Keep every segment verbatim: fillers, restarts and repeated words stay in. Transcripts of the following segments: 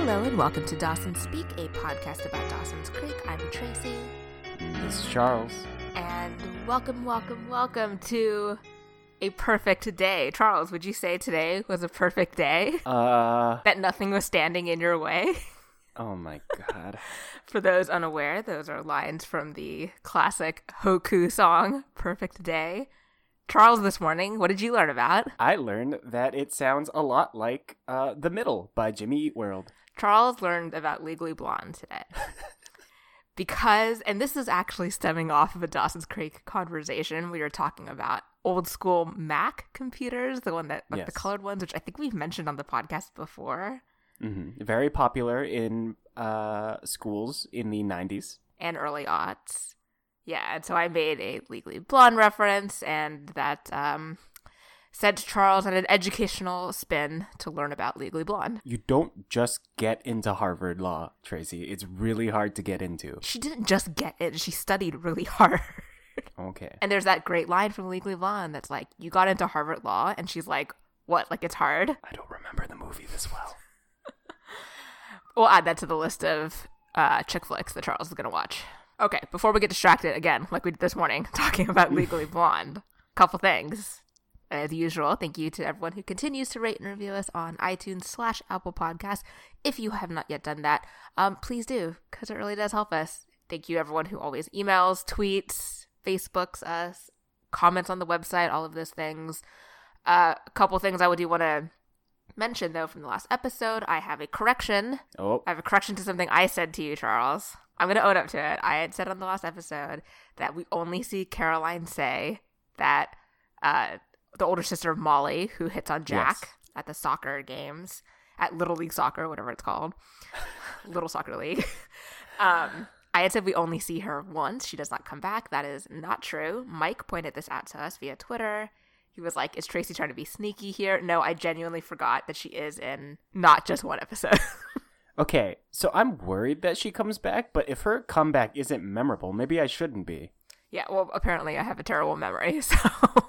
Hello and welcome to Dawson Speak, a podcast about Dawson's Creek. I'm Tracy. This is Charles. And welcome, welcome, welcome to a perfect day. Charles, would you say today was a perfect day? Uh... That nothing was standing in your way? Oh my god. For those unaware, those are lines from the classic Hoku song, Perfect Day. Charles, this morning, what did you learn about? I learned that it sounds a lot like uh, The Middle by Jimmy Eat World. Charles learned about Legally Blonde today. Because, and this is actually stemming off of a Dawson's Creek conversation, we were talking about old school Mac computers, the one that, like yes. the colored ones, which I think we've mentioned on the podcast before. Mm-hmm. Very popular in uh, schools in the nineties. And early aughts. Yeah, and so I made a Legally Blonde reference, and that um, sent Charles on an educational spin to learn about Legally Blonde. You don't just get into Harvard Law, Tracy. It's really hard to get into. She didn't just get it, she studied really hard. Okay. And there's that great line from Legally Blonde that's like, you got into Harvard Law, and she's like, what, like it's hard? I don't remember the movie this well. We'll add that to the list of uh, chick flicks that Charles is going to watch. Okay, before we get distracted again, like we did this morning, talking about Legally Blonde, couple things. As usual, thank you to everyone who continues to rate and review us on iTunes slash Apple Podcasts. If you have not yet done that, um, please do, because it really does help us. Thank you everyone who always emails, tweets, Facebooks us, comments on the website, all of those things. Uh, a couple things I would do want to mention, though, from the last episode. I have a correction. Oh. I have a correction to something I said to you, Charles. I'm going to own up to it. I had said on the last episode that we only see Caroline say that uh, the older sister of Molly, who hits on Jack yes. at the soccer games, at Little League Soccer, whatever it's called, Little Soccer League. um, I had said we only see her once. She does not come back. That is not true. Mike pointed this out to us via Twitter. He was like, is Tracy trying to be sneaky here? No, I genuinely forgot that she is in not just one episode. Okay, so I'm worried that she comes back, but if her comeback isn't memorable, maybe I shouldn't be. Yeah, well, apparently I have a terrible memory, so...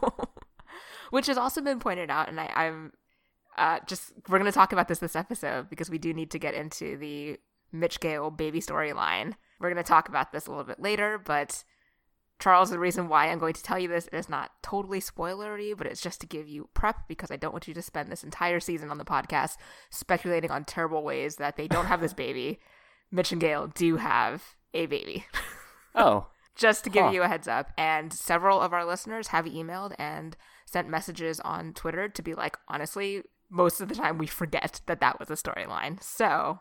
Which has also been pointed out, and I, I'm uh, just... We're going to talk about this this episode, because we do need to get into the Mitch Gale baby storyline. We're going to talk about this a little bit later, but... Charles, the reason why I'm going to tell you this is not totally spoilery, but it's just to give you prep, because I don't want you to spend this entire season on the podcast speculating on terrible ways that they don't have this baby. Mitch and Gale do have a baby. Oh. Just to give huh. you a heads up. And several of our listeners have emailed and sent messages on Twitter to be like, honestly, most of the time we forget that that was a storyline. So...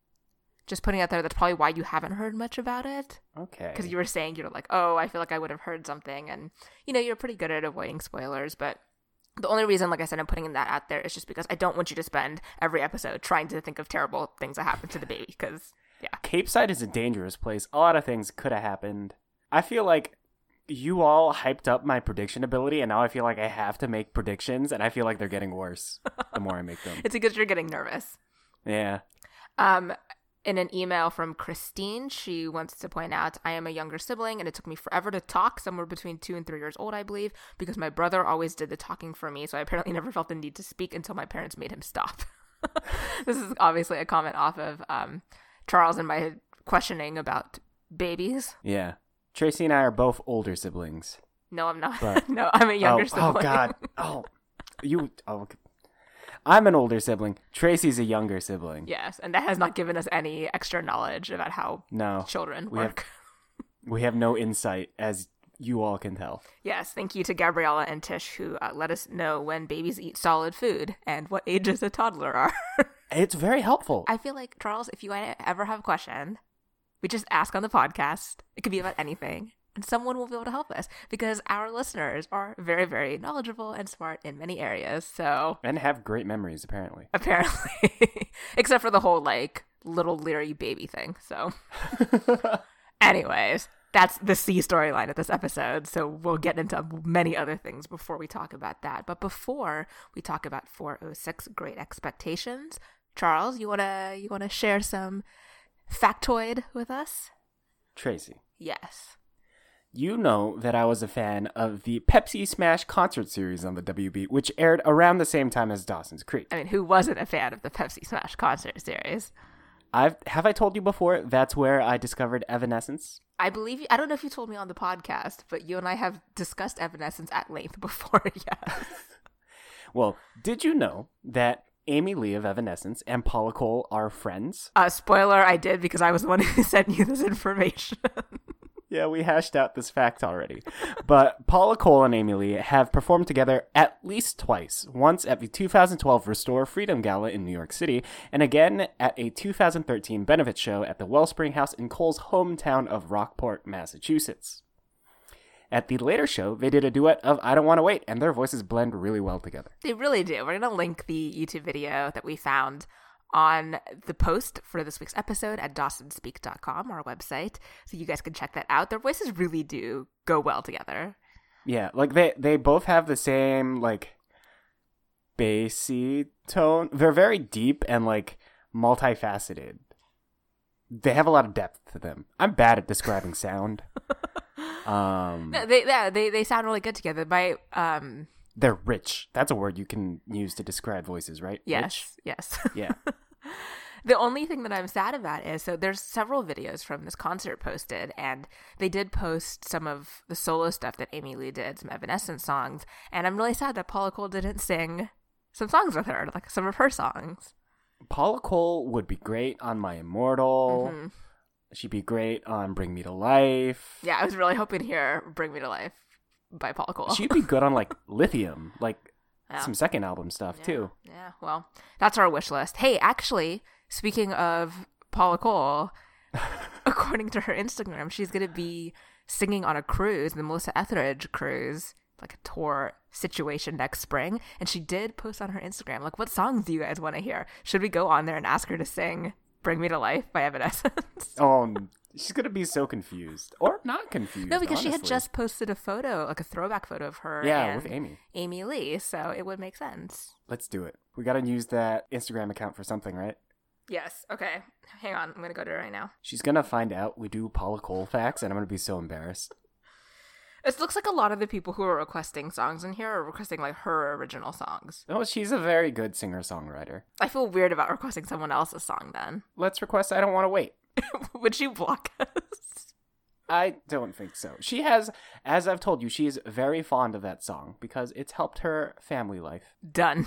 just putting out there, that's probably why you haven't heard much about it. Okay. Because you were saying, you're like, oh, I feel like I would have heard something. And, you know, you're pretty good at avoiding spoilers. But the only reason, like I said, I'm putting that out there is just because I don't want you to spend every episode trying to think of terrible things that happened to the baby. Because, yeah. Capeside is a dangerous place. A lot of things could have happened. I feel like you all hyped up my prediction ability, and now I feel like I have to make predictions, and I feel like they're getting worse the more I make them. It's because you're getting nervous. Yeah. Um... In an email from Christine, she wants to point out, I am a younger sibling, and it took me forever to talk, somewhere between two and three years old, I believe, because my brother always did the talking for me, so I apparently never felt the need to speak until my parents made him stop. This is obviously a comment off of um, Charles and my questioning about babies. Yeah. Tracy and I are both older siblings. No, I'm not. But... no, I'm a younger oh, sibling. Oh, God. Oh, you... Oh, okay. I'm an older sibling. Tracy's a younger sibling. Yes, and that has not given us any extra knowledge about how no, children we work. Have, we have no insight, as you all can tell. Yes, thank you to Gabriella and Tish, who uh, let us know when babies eat solid food and what ages a toddler are. It's very helpful. I feel like, Charles, if you ever have a question, we just ask on the podcast. It could be about anything. And someone will be able to help us, because our listeners are very, very knowledgeable and smart in many areas. So and have great memories, apparently. Apparently. Except for the whole, like, little leery baby thing. So anyways, that's the C storyline of this episode. So we'll get into many other things before we talk about that. But before we talk about four oh six Great Expectations, Charles, you wanna you wanna share some factoid with us? Tracy. Yes. You know that I was a fan of the Pepsi Smash concert series on the W B, which aired around the same time as Dawson's Creek. I mean, who wasn't a fan of the Pepsi Smash concert series? I've have I told you before that's where I discovered Evanescence? I believe you, I don't know if you told me on the podcast, but you and I have discussed Evanescence at length before, yes. Well, did you know that Amy Lee of Evanescence and Paula Cole are friends? Uh, spoiler, I did because I was the one who sent you this information. Yeah, we hashed out this fact already. But Paula Cole and Amy Lee have performed together at least twice. Once at the two thousand twelve Restore Freedom Gala in New York City, and again at a two thousand thirteen benefit show at the Wellspring House in Cole's hometown of Rockport, Massachusetts. At the later show, they did a duet of I Don't Want to Wait, and their voices blend really well together. They really do. We're going to link the YouTube video that we found on the post for this week's episode at dawson speak dot com, our website, so you guys can check that out. Their voices really do go well together. Yeah, like they, they both have the same, like, bassy tone. They're very deep and, like, multifaceted. They have a lot of depth to them. I'm bad at describing sound. um, No, they, yeah, they they sound really good together. My um, they're rich. That's a word you can use to describe voices, right? yes, Rich? yes, Yeah. The only thing that I'm sad about is, so there's several videos from this concert posted, and they did post some of the solo stuff that Amy Lee did, some Evanescence songs, and I'm really sad that Paula Cole didn't sing some songs with her, like some of her songs. Paula Cole would be great on My Immortal. Mm-hmm. She'd be great on Bring Me to Life. Yeah, I was really hoping to hear Bring Me to Life by Paula Cole. She'd be good on, like, Lithium, like Yeah. some second album stuff, Yeah. too. Yeah, well, that's our wish list. Hey, actually, speaking of Paula Cole, according to her Instagram, she's going to be singing on a cruise, the Melissa Etheridge cruise, like a tour situation next spring. And she did post on her Instagram, like, what songs do you guys want to hear? Should we go on there and ask her to sing Bring Me to Life by Evanescence? Um, she's going to be so confused. Or not confused, No, because honestly. she had just posted a photo, like a throwback photo of her Yeah, and with Amy. Amy Lee, so it would make sense. Let's do it. We got to use that Instagram account for something, right? Yes, okay. Hang on, I'm going to go to it right now. She's going to find out we do Paula Cole facts, and I'm going to be so embarrassed. It looks like a lot of the people who are requesting songs in here are requesting, like, her original songs. Oh, she's a very good singer-songwriter. I feel weird about requesting someone else's song, then. Let's request I Don't Want to Wait. Would she block us? I don't think so. She has, as I've told you, she is very fond of that song because it's helped her family life. Done.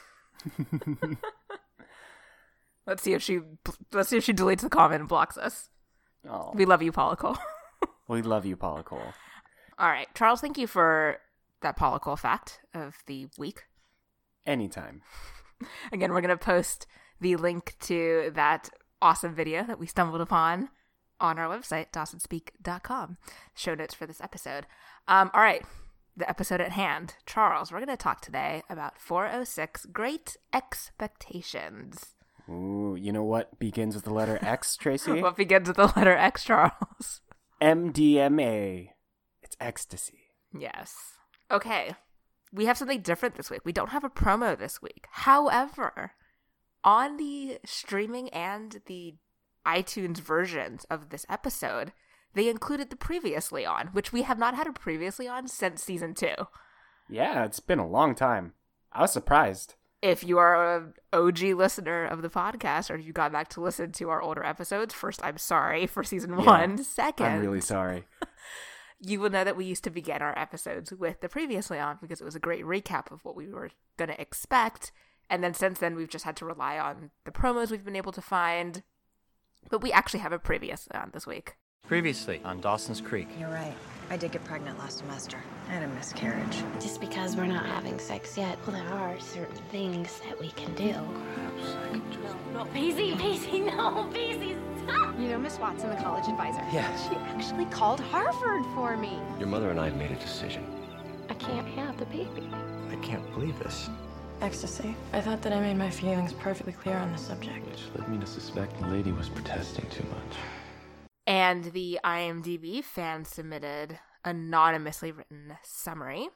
Let's see if she let's see if she deletes the comment and blocks us. Oh, We love you, Paula Cole. we love you, Paula Cole. All right, Charles, thank you for that Paula Cole fact of the week. Anytime. Again, we're going to post the link to that awesome video that we stumbled upon on our website, dawson speak dot com. Show notes for this episode. Um, all right, the episode at hand. Charles, we're going to talk today about four oh six Great Expectations. Ooh, you know what begins with the letter X, Tracy? What begins with the letter X, Charles? M D M A. It's ecstasy. Yes. Okay. We have something different this week. We don't have a promo this week. However, on the streaming and the iTunes versions of this episode, they included the previously on, which we have not had a previously on since season two. Yeah, it's been a long time. I was surprised. If you are an O G listener of the podcast, or you got back to listen to our older episodes, first, I'm sorry for season Yeah, one. Second, I'm really sorry. you will know that we used to begin our episodes with the previously on because it was a great recap of what we were going to expect. And then since then, we've just had to rely on the promos we've been able to find. But we actually have a previously on this week. Previously on Dawson's Creek. You're right. I did get pregnant last semester. I had a miscarriage. Just because we're not having sex yet, well, there are certain things that we can do. Perhaps I could just... No, Pacey, Pacey, no, Pacey, stop! You know Miss Watson, the college advisor? Yes. She actually called Harvard for me. Your mother and I have made a decision. I can't have the baby. I can't believe this. Ecstasy. I thought that I made my feelings perfectly clear on the subject. Which led me to suspect the lady was protesting too much. And the IMDb fan submitted anonymously written summary.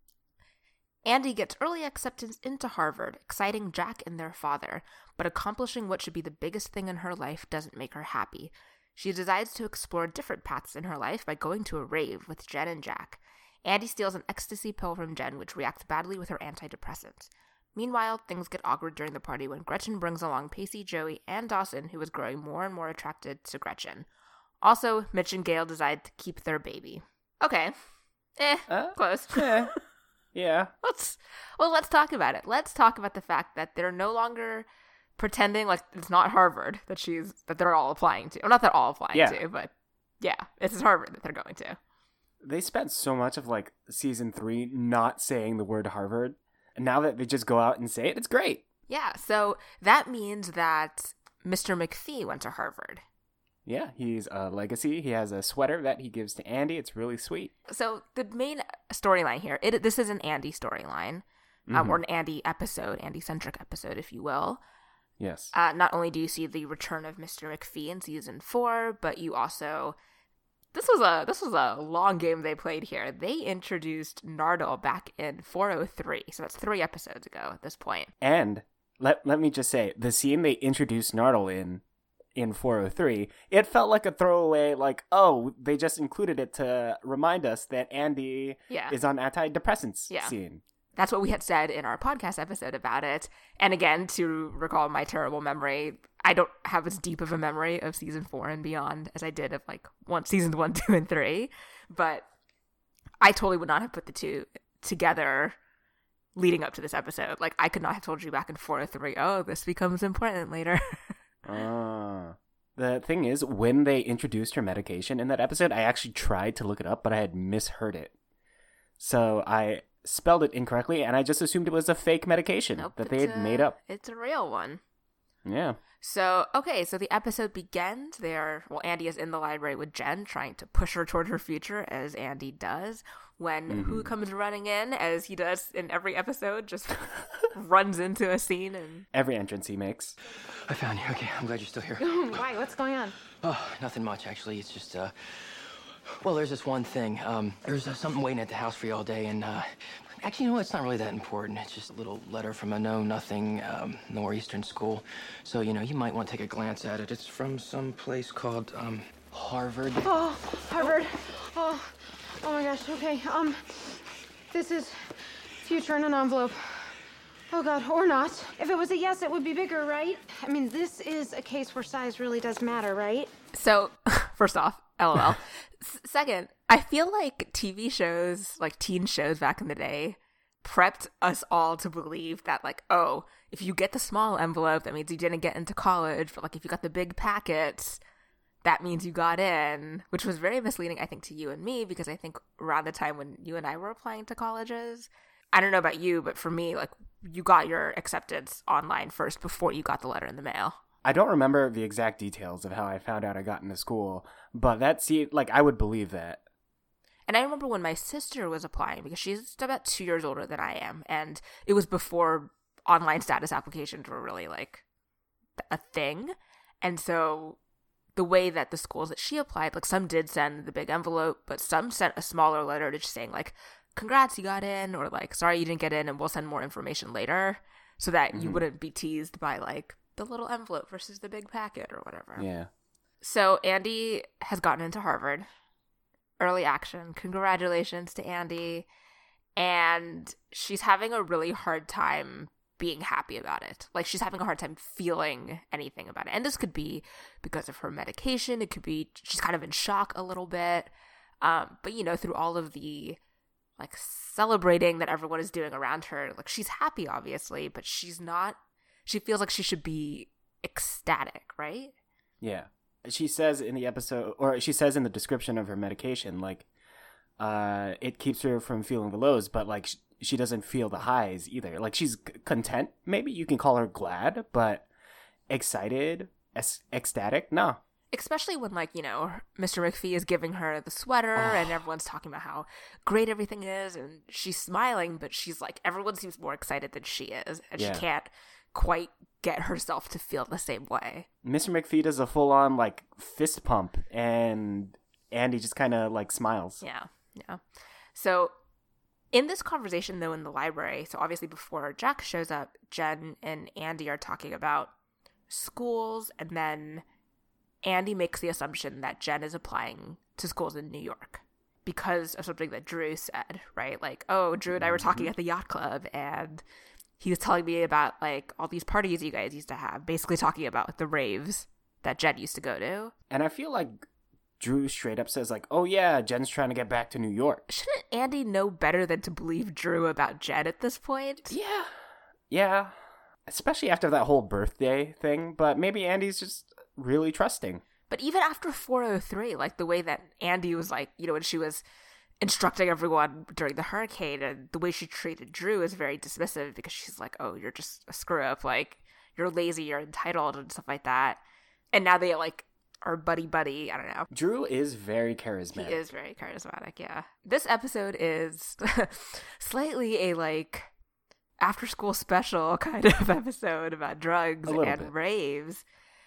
Andy gets early acceptance into Harvard, exciting Jack and their father, but accomplishing what should be the biggest thing in her life doesn't make her happy. She decides to explore different paths in her life by going to a rave with Jen and Jack. Andy steals an ecstasy pill from Jen, which reacts badly with her antidepressants. Meanwhile, things get awkward during the party when Gretchen brings along Pacey, Joey, and Dawson, who is growing more and more attracted to Gretchen. Also, Mitch and Gail decide to keep their baby. Okay. Eh, Uh, close. Yeah. Yeah. let's, well, let's talk about it. Let's talk about the fact that they're no longer pretending like it's not Harvard that she's, that they're all applying to. Well, not they're all applying Yeah. to, but yeah, it's Harvard that they're going to. They spent so much of like season three not saying the word Harvard. And now that they just go out and say it, it's great. Yeah, so that means that Mister McPhee went to Harvard. Yeah, he's a legacy. He has a sweater that he gives to Andy. It's really sweet. So the main storyline here, it this is an Andy storyline, um, Mhm. or an Andy episode, Andy-centric episode, if you will. Yes. Uh, not only do you see the return of Mister McPhee in season four, but you also this was a this was a long game they played here. They introduced Nardole back in four oh three, so that's three episodes ago at this point. And let let me just say, the scene they introduced Nardole in in four oh three, it felt like a throwaway, like, oh, they just included it to remind us that Andy Yeah. is on antidepressants Yeah. scene. That's what we had said in our podcast episode about it. And again, to recall my terrible memory, I don't have as deep of a memory of season four and beyond as I did of like one seasons one, two, and three. But I totally would not have put the two together leading up to this episode. Like I could not have told you back in four oh three, oh, this becomes important later. Ah. The thing is, when they introduced her medication in that episode, I actually tried to look it up, but I had misheard it. So I spelled it incorrectly, and I just assumed it was a fake medication Nope, that they it's had a- made up. It's a real one. Yeah. So, okay, so the episode begins. They're, well, Andy is in the library with Jen, trying to push her toward her future, as Andy does, when Mm-hmm. who comes running in, as he does in every episode, just runs into a scene and... Every entrance he makes. I found you. Okay, I'm glad you're still here. Why? What's going on? Oh, nothing much, actually. It's just, uh... Well, there's this one thing. Um, there's uh, something waiting at the house for you all day, and, uh... Actually, you know what? It's not really that important. It's just a little letter from a know-nothing, um, northeastern school. So, you know, you might want to take a glance at it. It's from some place called, um, Harvard. Oh, Harvard. Oh, oh my gosh. Okay. Um, this is future in an envelope. Oh God, or not. If it was a yes, it would be bigger, right? I mean, this is a case where size really does matter, right? So, first off, LOL. S- second, I feel like T V shows, like teen shows back in the day, prepped us all to believe that, like, oh, if you get the small envelope, that means you didn't get into college. But, like, if you got the big packets, that means you got in, which was very misleading, I think, to you and me, because I think around the time when you and I were applying to colleges, I don't know about you, but for me, like, you got your acceptance online first before you got the letter in the mail. I don't remember the exact details of how I found out I got into school, but that see, like, I would believe that. And I remember when my sister was applying, because she's about two years older than I am, and it was before online status applications were really, like, a thing. And so the way that the schools that she applied, like, some did send the big envelope, but some sent a smaller letter just saying, like, congrats, you got in, or, like, sorry you didn't get in, and we'll send more information later, so that mm-hmm. you wouldn't be teased by, like, the little envelope versus the big packet or whatever. Yeah. So Andy has gotten into Harvard. Early action. Congratulations to Andy. And she's having a really hard time being happy about it. Like, she's having a hard time feeling anything about it. And this could be because of her medication. It could be she's kind of in shock a little bit. Um, but, you know, through all of the, like, celebrating that everyone is doing around her, like, she's happy, obviously, but she's not, she feels like she should be ecstatic, right? Yeah. She says in the episode, or she says in the description of her medication, like, uh, it keeps her from feeling the lows, but, like, sh- she doesn't feel the highs either. Like, she's c- content. Maybe you can call her glad, but excited, es- ecstatic, no. Especially when, like, you know, Mister McPhee is giving her the sweater oh. and everyone's talking about how great everything is, and she's smiling, but she's like, everyone seems more excited than she is, and yeah. she can't quite get herself to feel the same way. Mister McPhee does a full-on, like, fist pump, and Andy just kind of, like, smiles. Yeah, yeah. So in this conversation, though, in the library, so obviously before Jack shows up, Jen and Andy are talking about schools, and then Andy makes the assumption that Jen is applying to schools in New York because of something that Drew said, right? Like, oh, Drew and I were talking at the yacht club, and he was telling me about like all these parties you guys used to have, basically talking about like, the raves that Jen used to go to. And I feel like Drew straight up says like, oh yeah, Jen's trying to get back to New York. Shouldn't Andy know better than to believe Drew about Jen at this point? Yeah. Yeah. Especially after that whole birthday thing, but maybe Andy's just really trusting. But even after four oh three, like the way that Andy was like, you know, when she was instructing everyone during the hurricane, and the way she treated Drew is very dismissive because she's like, oh, you're just a screw up, like you're lazy, you're entitled and stuff like that. And now they like are buddy buddy. I don't know. Drew is very charismatic. He is very charismatic, yeah. This episode is slightly a like after school special kind of episode about drugs and bit. raves.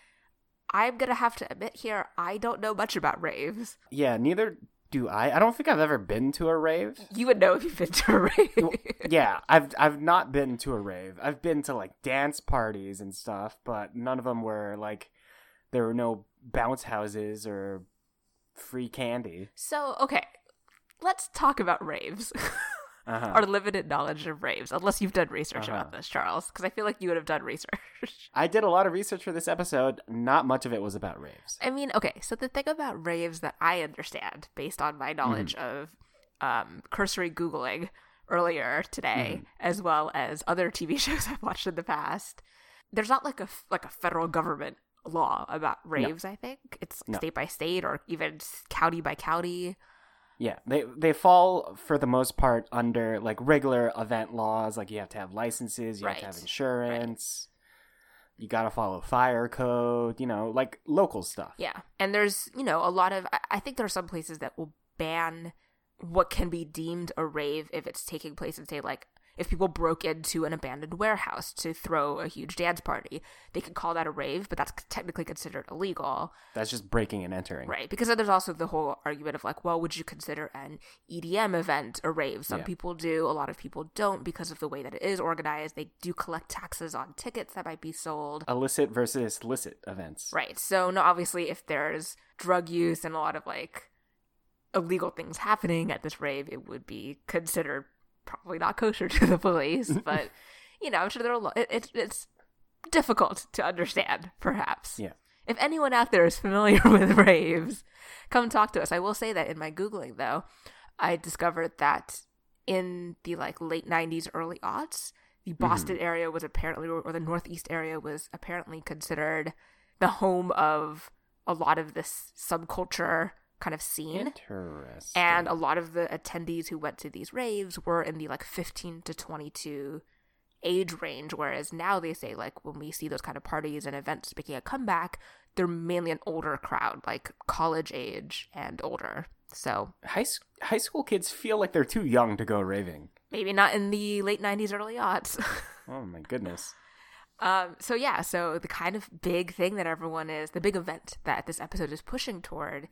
I'm gonna have to admit here, I don't know much about raves. Yeah, neither do I. I don't think I've ever been to a rave. You would know if you've been to a rave. Yeah, I've I've not been to a rave. I've been to like dance parties and stuff, but none of them were like, there were no bounce houses or free candy. So, okay, let's talk about raves. Uh-huh. Our limited knowledge of raves, unless you've done research Uh-huh. about this, Charles, because I feel like you would have done research. I did a lot of research for this episode. Not much of it was about raves. I mean, okay, so the thing about raves that I understand, based on my knowledge Mm-hmm. of um, cursory Googling earlier today, Mm-hmm. as well as other T V shows I've watched in the past, there's not like a, like a federal government law about raves, I think. It's No. state by state or even county by county. Yeah, they they fall for the most part under like regular event laws. Like you have to have licenses, you have to Right. have insurance, you got to follow fire code. You know, like local stuff. Yeah. And there's, you know, a lot of, I- I think there are some places that will ban what can be deemed a rave if it's taking place in, say, like, if people broke into an abandoned warehouse to throw a huge dance party, they can call that a rave, but that's technically considered illegal. That's just breaking and entering. Right. Because then there's also the whole argument of like, well, would you consider an E D M event a rave? Some Yeah. people do, a lot of people don't because of the way that it is organized. They do collect taxes on tickets that might be sold. Illicit versus licit events. Right. So, no, obviously, if there's drug use and a lot of like illegal things happening at this rave, it would be considered probably not kosher to the police. But, you know, I'm sure there are a lot. It, it, it's difficult to understand, perhaps. Yeah. If anyone out there is familiar with raves, come talk to us. I will say that in my Googling, though, I discovered that in the like late nineties, early aughts, the Boston Mm-hmm. area was apparently, or the Northeast area was apparently considered the home of a lot of this subculture kind of scene. Interesting. And a lot of the attendees who went to these raves were in the like fifteen to twenty-two age range, whereas now they say like when we see those kind of parties and events making a comeback, they're mainly an older crowd, like college age and older. So high s- high school kids feel like they're too young to go raving. maybe not in the late nineties, early aughts. Oh my goodness. Um, so yeah, so the kind of big thing that everyone is, the big event that this episode is pushing toward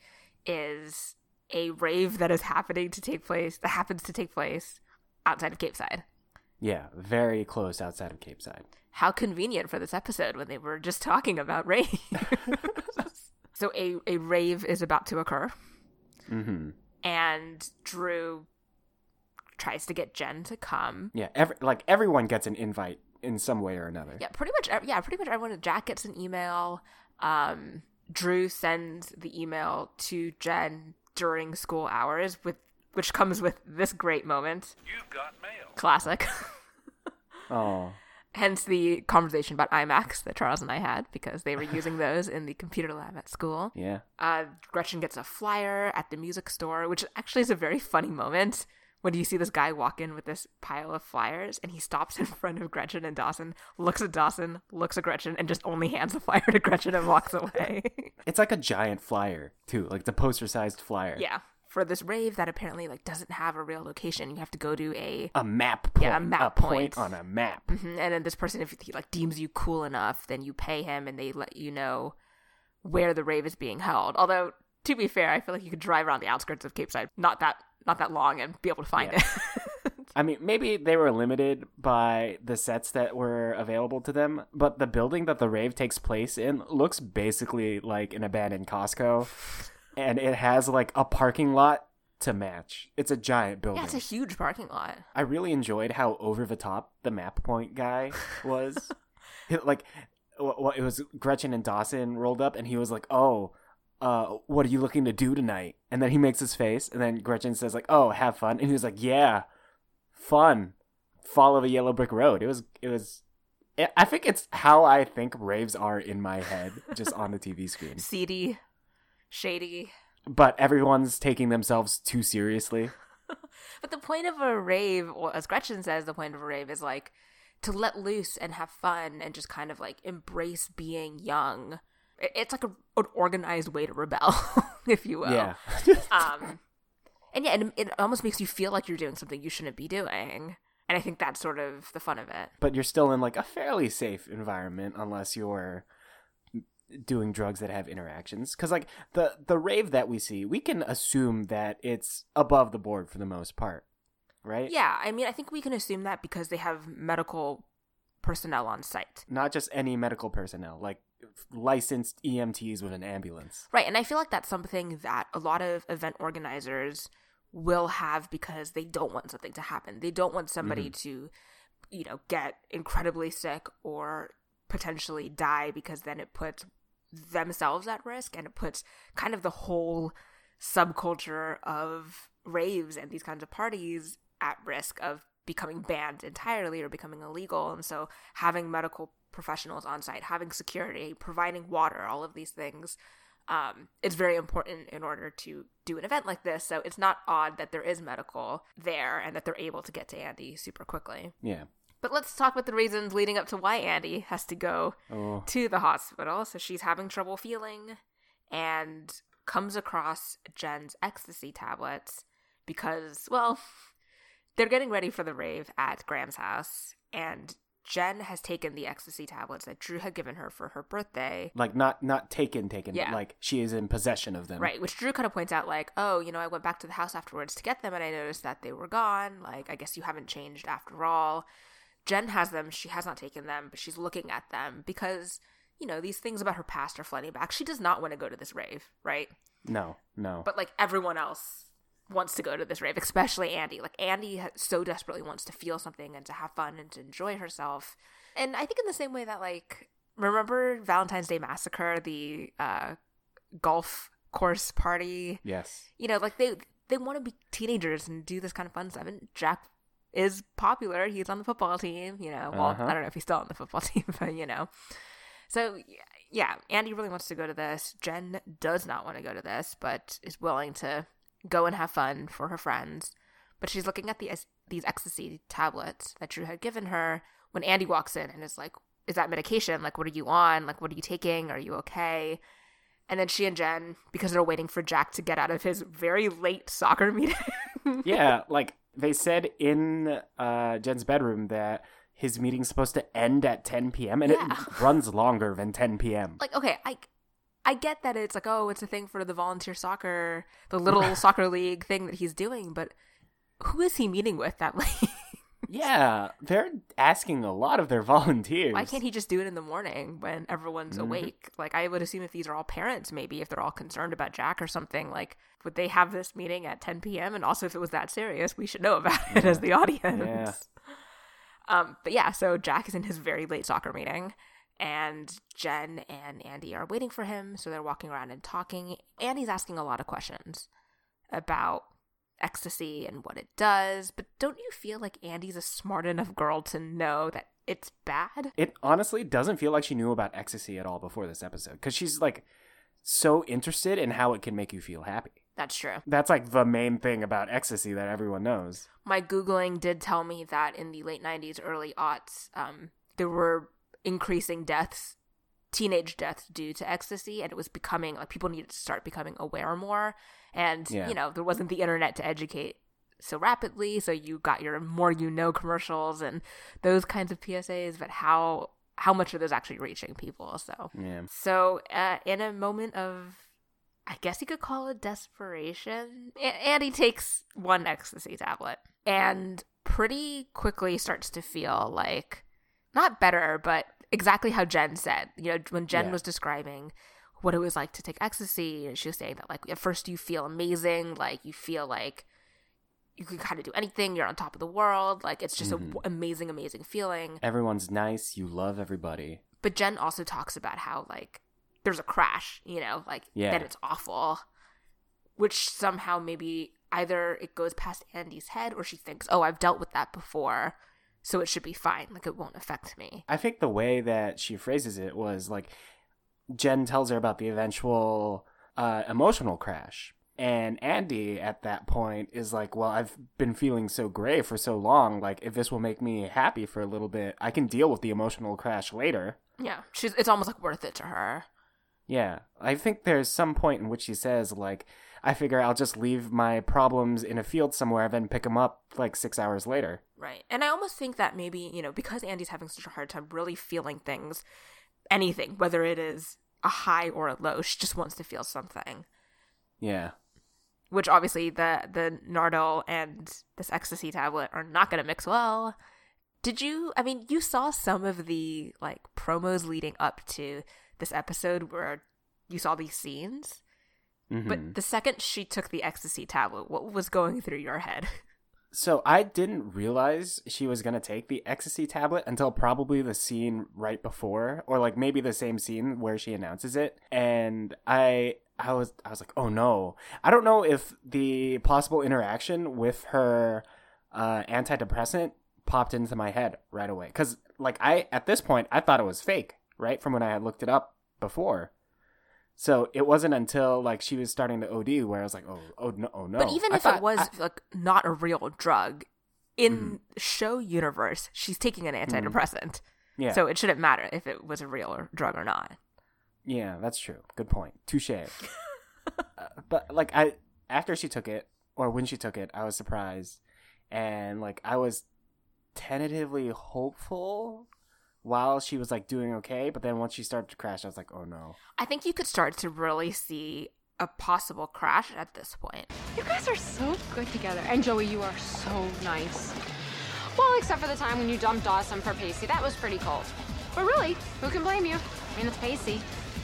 is a rave that is happening to take place, that happens to take place outside of Cape Side. Yeah, very close outside of Cape Side. How convenient for this episode when they were just talking about raves. So a, a rave is about to occur. Mm-hmm. And Drew tries to get Jen to come. Yeah, every, like everyone gets an invite in some way or another. Yeah, pretty much. ev- Yeah, pretty much everyone. Jack gets an email. Um, Drew sends the email to Jen during school hours, with which comes with this great moment. You've got mail. Classic. Oh. Hence the conversation about IMAX that Charles and I had, because they were using those in the computer lab at school. Yeah. Uh, Gretchen gets a flyer at the music store, which actually is a very funny moment when you see this guy walk in with this pile of flyers, and he stops in front of Gretchen and Dawson, looks at Dawson, looks at Gretchen, and just only hands the flyer to Gretchen and walks away. It's like a giant flyer, too. Like it's a poster-sized flyer. Yeah. For this rave that apparently like doesn't have a real location, you have to go to a A map point. Yeah, a map a point. point. on a map. Mhm. And then this person, if he like deems you cool enough, then you pay him and they let you know where the rave is being held. Although, to be fair, I feel like you could drive around the outskirts of Cape Side not that not that long and be able to find Yeah. it. I mean, maybe they were limited by the sets that were available to them, but the building that the rave takes place in looks basically like an abandoned Costco. And it has like a parking lot to match. It's a giant building. Yeah, it's a huge parking lot. I really enjoyed how over the top the map point guy was. It, like, well, it was Gretchen and Dawson rolled up, and he was like, "Oh, uh, what are you looking to do tonight?" And then he makes his face, and then Gretchen says like, "Oh, have fun," and he was like, "Yeah, fun. Follow the yellow brick road." It was, it was. I think it's how I think raves are in my head, just on the T V screen. Seedy, shady. But everyone's taking themselves too seriously. But the point of a rave, or as Gretchen says, the point of a rave is like to let loose and have fun and just kind of like embrace being young. It's like a, an organized way to rebel, if you will. Yeah. um, and yeah, it, it almost makes you feel like you're doing something you shouldn't be doing. And I think that's sort of the fun of it. But you're still in like a fairly safe environment unless you're doing drugs that have interactions. Because like the, the rave that we see, we can assume that it's above the board for the most part, right? Yeah, I mean, I think we can assume that because they have medical personnel on site. Not just any medical personnel, like licensed E M Ts with an ambulance. Right, and I feel like that's something that a lot of event organizers will have because they don't want something to happen. They don't want somebody mm-hmm. to, you know, get incredibly sick or potentially die, because then it puts themselves at risk and it puts kind of the whole subculture of raves and these kinds of parties at risk of becoming banned entirely or becoming illegal. And so having medical professionals on site, having security, providing water, all of these things, Um, it's very important in order to do an event like this. So it's not odd that there is medical there and that they're able to get to Andy super quickly. Yeah. But let's talk about the reasons leading up to why Andy has to go oh. to the hospital. So she's having trouble feeling and comes across Jen's ecstasy tablets because, well, they're getting ready for the rave at Graham's house, and Jen has taken the ecstasy tablets that Drew had given her for her birthday. Like, not not taken, taken, yeah. but like she is in possession of them. Right, which Drew kind of points out, like, oh, you know, I went back to the house afterwards to get them, and I noticed that they were gone. Like, I guess you haven't changed after all. Jen has them. She has not taken them, but she's looking at them because, you know, these things about her past are flooding back. She does not want to go to this rave, right? No, no. But, like, everyone else wants to go to this rave, especially Andy. Like, Andy so desperately wants to feel something and to have fun and to enjoy herself. And I think in the same way that, like, remember Valentine's Day Massacre, the uh, golf course party? Yes. You know, like, they they want to be teenagers and do this kind of fun stuff. And Jack is popular. He's on the football team, you know. Well, uh-huh. I don't know if he's still on the football team, but, you know. So, yeah, Andy really wants to go to this. Jen does not want to go to this, but is willing to go and have fun for her friends. But she's looking at the these ecstasy tablets that Drew had given her when Andy walks in and is like, is that medication? Like, what are you on? Like, what are you taking? Are you okay? And then she and Jen, because they're waiting for Jack to get out of his very late soccer meeting. Yeah, like, they said in uh, Jen's bedroom that his meeting's supposed to end at ten p.m. and yeah. it runs longer than ten p.m. Like, okay, I... I get that it's like, oh, it's a thing for the volunteer soccer, the little soccer league thing that he's doing, but who is he meeting with that late? Yeah, they're asking a lot of their volunteers. Why can't he just do it in the morning when everyone's mm-hmm. awake? Like, I would assume if these are all parents, maybe if they're all concerned about Jack or something, like, would they have this meeting at ten p.m.? And also, if it was that serious, we should know about it yeah. as the audience. Yeah. Um, but yeah, so Jack is in his very late soccer meeting. And Jen and Andy are waiting for him, so they're walking around and talking. Andy's asking a lot of questions about ecstasy and what it does, but don't you feel like Andy's a smart enough girl to know that it's bad? It honestly doesn't feel like she knew about ecstasy at all before this episode, because she's, like, so interested in how it can make you feel happy. That's true. That's, like, the main thing about ecstasy that everyone knows. My Googling did tell me that in the late nineties, early aughts, um, there were increasing deaths, teenage deaths due to ecstasy, and it was becoming, like, people needed to start becoming aware more, and, yeah. you know, there wasn't the internet to educate so rapidly, so you got your more you know commercials and those kinds of P S As, but how how much are those actually reaching people? So, yeah. so uh, in a moment of, I guess you could call it desperation, a- Andy takes one ecstasy tablet and pretty quickly starts to feel like, not better, but exactly how Jen said. You know, when Jen yeah. was describing what it was like to take ecstasy. And she was saying that, like, at first you feel amazing, like, you feel like you can kind of do anything, you're on top of the world, like, it's just mm-hmm. an amazing, amazing feeling. Everyone's nice, you love everybody. But Jen also talks about how, like, there's a crash, you know, like, yeah. that it's awful, which somehow maybe either it goes past Andy's head or she thinks, oh, I've dealt with that before, so it should be fine, like, it won't affect me. I think the way that she phrases it was, like, Jen tells her about the eventual uh, emotional crash. And Andy, at that point, is like, well, I've been feeling so great for so long. Like, if this will make me happy for a little bit, I can deal with the emotional crash later. Yeah, she's it's almost, like, worth it to her. Yeah. I think there's some point in which she says, like, I figure I'll just leave my problems in a field somewhere, then pick them up, like, six hours later. Right. And I almost think that maybe, you know, because Andy's having such a hard time really feeling things, anything, whether it is a high or a low, she just wants to feel something. Yeah. Which obviously the the Nardole and this ecstasy tablet are not going to mix well. Did you, I mean, you saw some of the, like, promos leading up to this episode where you saw these scenes, mm-hmm. but the second she took the ecstasy tablet, what was going through your head? So I didn't realize she was going to take the ecstasy tablet until probably the scene right before, or like maybe the same scene where she announces it. And I I was I was like, oh no. I don't know if the possible interaction with her uh, antidepressant popped into my head right away. Because like I, at this point, I thought it was fake, right? From when I had looked it up before. So it wasn't until like she was starting to O D where I was like, oh, oh no, oh no. But even I if thought, it was I, like not a real drug, in mm-hmm. show universe, she's taking an antidepressant. Mm-hmm. Yeah. So it shouldn't matter if it was a real or drug or not. Yeah, that's true. Good point. Touche. uh, but like I, after she took it, or when she took it, I was surprised, and like I was tentatively hopeful while she was like doing okay, but then once she started to crash, I was like, oh no. I think you could start to really see a possible crash at this point. You guys are so good together. And Joey, you are so nice. Well, except for the time when you dumped Dawson for Pacey. That was pretty cold. But really, who can blame you? I mean, it's Pacey.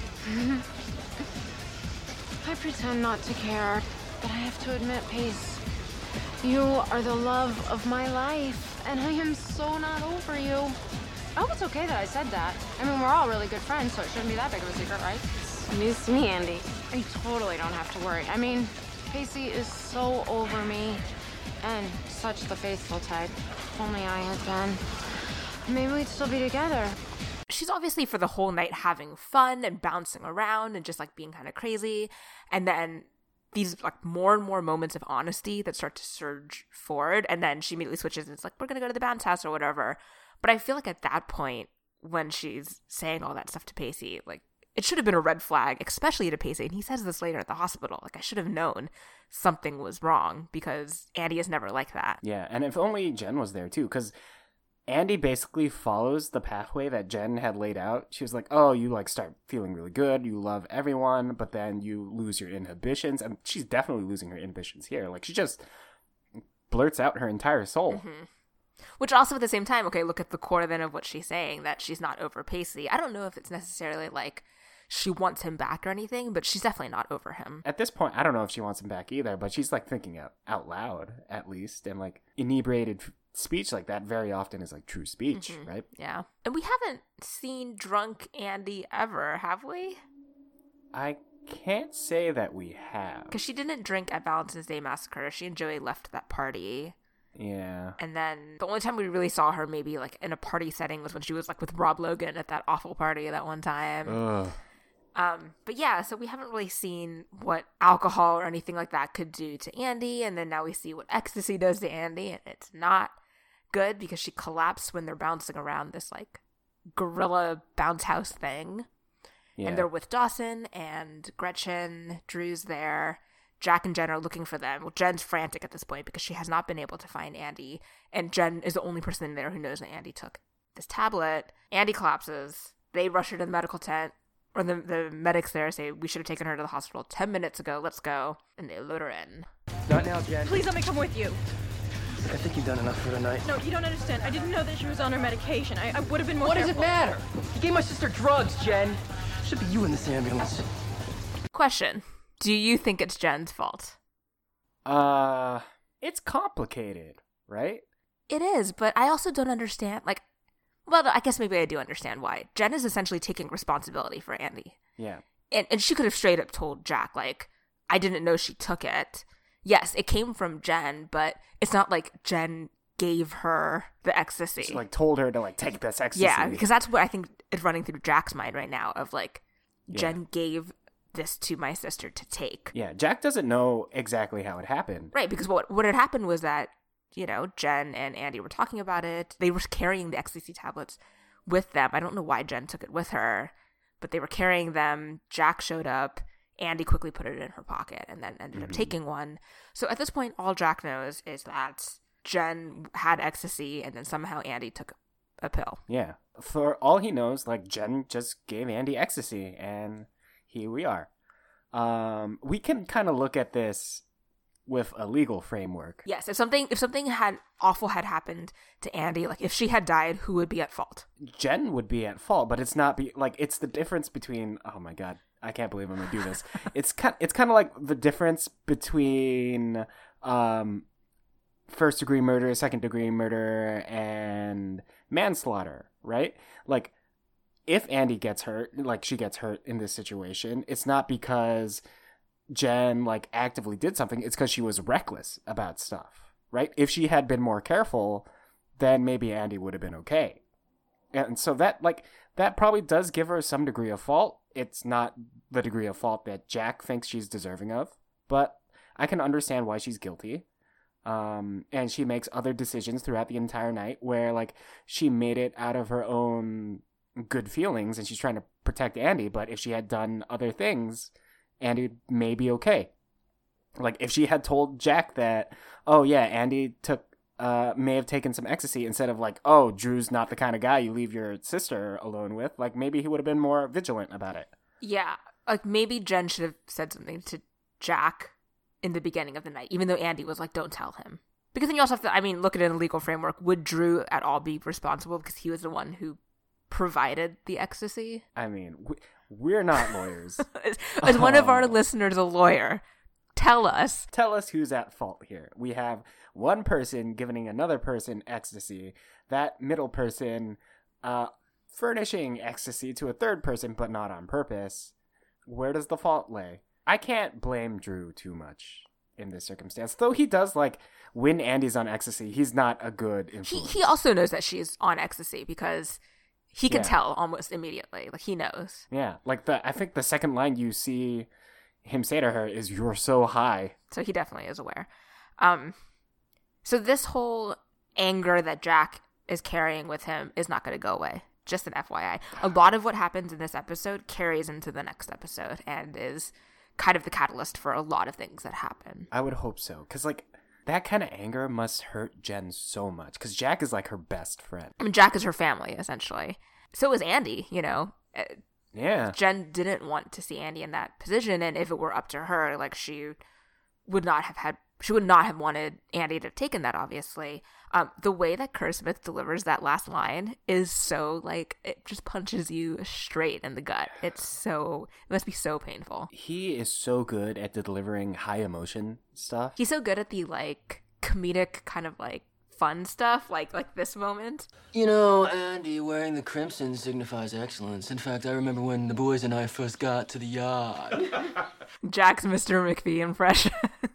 I pretend not to care, but I have to admit, Pace, you are the love of my life, and I am so not over you. I hope it's okay that I said that. I mean, we're all really good friends, so it shouldn't be that big of a secret, right? It's news to me, Andy. You totally don't have to worry. I mean, Pacey is so over me, and such the faithful type. If only I had been. Maybe we'd still be together. She's obviously for the whole night having fun and bouncing around and just like being kind of crazy. And then these like more and more moments of honesty that start to surge forward. And then she immediately switches and it's like, we're going to go to the bounce house or whatever. But I feel like at that point, when she's saying all that stuff to Pacey, like it should have been a red flag, especially to Pacey. And he says this later at the hospital. Like I should have known something was wrong because Andy is never like that. Yeah. And if only Jen was there too, because Andy basically follows the pathway that Jen had laid out. She was like, oh, you like start feeling really good. You love everyone, but then you lose your inhibitions. And she's definitely losing her inhibitions here. Like she just blurts out her entire soul. Mm-hmm. Which also at the same time, okay, look at the core then of what she's saying, that she's not over Pacey. I don't know if it's necessarily like she wants him back or anything, but she's definitely not over him. At this point, I don't know if she wants him back either, but she's like thinking out, out loud at least. And like inebriated speech like that very often is like true speech, mm-hmm. right? Yeah. And we haven't seen drunk Andy ever, have we? I can't say that we have. Because she didn't drink at Valentine's Day Massacre. She and Joey left that party. Yeah. And then the only time we really saw her maybe like in a party setting was when she was like with Rob Logan at that awful party that one time. Ugh. Um, but yeah, so we haven't really seen what alcohol or anything like that could do to Andy. And then now we see what ecstasy does to Andy. And it's not good because she collapsed when they're bouncing around this like gorilla bounce house thing. Yeah. And they're with Dawson and Gretchen. Drew's there. Jack and Jen are looking for them. Well, Jen's frantic at this point because she has not been able to find Andy. And Jen is the only person in there who knows that Andy took this tablet. Andy collapses. They rush her to the medical tent. Or the, the medics there say, we should have taken her to the hospital ten minutes ago. Let's go. And they load her in. Not now, Jen. Please let me come with you. I think you've done enough for tonight. No, you don't understand. I didn't know that she was on her medication. I, I would have been more What careful. does it matter? You gave my sister drugs, Jen. Should be you in this ambulance. Question. Do you think it's Jen's fault? Uh, it's complicated, right? It is, but I also don't understand, like, well, I guess maybe I do understand why. Jen is essentially taking responsibility for Andy. Yeah. And, and she could have straight up told Jack, like, I didn't know she took it. Yes, it came from Jen, but it's not like Jen gave her the ecstasy. She, like, told her to, like, take this ecstasy. Yeah, because that's what I think is running through Jack's mind right now, of, like, Yeah. Jen gave this to my sister to take. Yeah, Jack doesn't know exactly how it happened. Right, because what what had happened was that, you know, Jen and Andy were talking about it. They were carrying the ecstasy tablets with them. I don't know why Jen took it with her, but they were carrying them. Jack showed up. Andy quickly put it in her pocket and then ended Mm-hmm. up taking one. So at this point, all Jack knows is that Jen had ecstasy and then somehow Andy took a pill. Yeah. For all he knows, like, Jen just gave Andy ecstasy, and here we are. Um, we can kind of look at this with a legal framework. Yes, if something if something had awful had happened to Andy, like if she had died, who would be at fault? Jen would be at fault, but it's not be like it's the difference between. Oh my god, I can't believe I'm gonna do this. it's kind it's kind of like the difference between um, first degree murder, second degree murder, and manslaughter, right? Like, if Andy gets hurt, like she gets hurt in this situation, it's not because Jen like actively did something. It's because she was reckless about stuff, right? If she had been more careful, then maybe Andy would have been okay. And so that like that probably does give her some degree of fault. It's not the degree of fault that Jack thinks she's deserving of, but I can understand why she's guilty. Um, and she makes other decisions throughout the entire night where like she made it out of her own good feelings and she's trying to protect Andy, but if she had done other things, Andy may be okay. Like if she had told Jack that, oh yeah, Andy took uh may have taken some ecstasy, instead of like, oh, Drew's not the kind of guy you leave your sister alone with, like maybe he would have been more vigilant about it. Yeah, like maybe Jen should have said something to Jack in the beginning of the night, even though Andy was like, don't tell him. Because then you also have to, I mean, look at it in a legal framework. Would Drew at all be responsible because he was the one who provided the ecstasy? I mean, we, we're not lawyers. As, as one of our Oh. listeners, a lawyer, tell us. Tell us who's at fault here. We have one person giving another person ecstasy, that middle person uh, furnishing ecstasy to a third person, but not on purpose. Where does the fault lay? I can't blame Drew too much in this circumstance, though he does, like, when Andy's on ecstasy, he's not a good He, influence. he also knows that she's on ecstasy because he can Yeah. tell almost immediately. Like, he knows. Yeah, like, the I think the second line you see him say to her is, "You're so high." So he definitely is aware. Um, so this whole anger that Jack is carrying with him is not going to go away. Just an F Y I. A lot of what happens in this episode carries into the next episode and is kind of the catalyst for a lot of things that happen. I would hope so, because, like, that kind of anger must hurt Jen so much, because Jack is, like, her best friend. I mean, Jack is her family, essentially. So is Andy, you know. Uh, Yeah. Jen didn't want to see Andy in that position, and if it were up to her, like, she would not have had, she would not have wanted Andy to have taken that, obviously. Um, the way that Kerr Smith delivers that last line is so, like, it just punches you straight in the gut. It's so, it must be so painful. He is so good at delivering high emotion stuff. He's so good at the, like, comedic kind of, like, fun stuff, like like this moment. You know, Andy, wearing the crimson signifies excellence. In fact, I remember when the boys and I first got to the yard. Jack's Mister McPhee impression.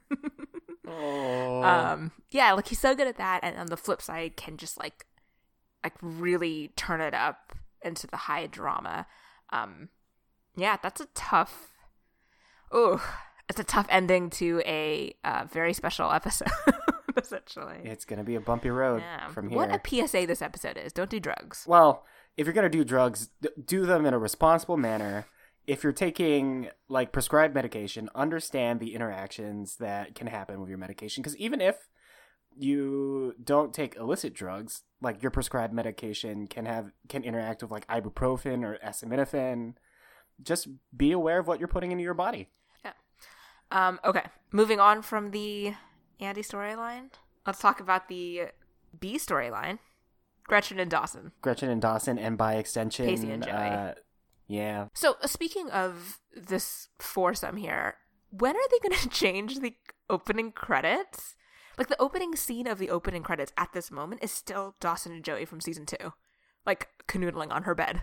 Oh. Um, yeah, like he's so good at that, and on the flip side, can just like, like really turn it up into the high drama. Um, yeah, that's a tough. Ooh, it's a tough ending to a uh, very special episode. Essentially, It's going to be a bumpy road yeah. from here. What a P S A this episode is: don't do drugs. Well, if you're going to do drugs, d- do them in a responsible manner. If you're taking, like, prescribed medication, understand the interactions that can happen with your medication. Because even if you don't take illicit drugs, like, your prescribed medication can have can interact with, like, ibuprofen or acetaminophen. Just be aware of what you're putting into your body. Yeah. Um. Okay. Moving on from the Andy storyline, let's talk about the B storyline. Gretchen and Dawson. Gretchen and Dawson, and by extension, Pacey and Joey. Uh, Yeah. So uh, speaking of this foursome here, when are they going to change the opening credits? Like, the opening scene of the opening credits at this moment is still Dawson and Joey from season two, like canoodling on her bed.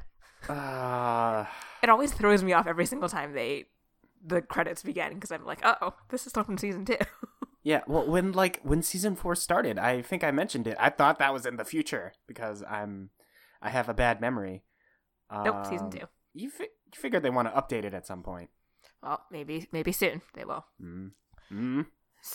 Uh... It always throws me off every single time they the credits begin, because I'm like, oh, this is still from season two. Yeah, well, when like when season four started, I think I mentioned it. I thought that was in the future because I'm I have a bad memory. Nope, um, season two. You, fi- you figured they want to update it at some point. Well, maybe maybe soon they will. Mm. Mm.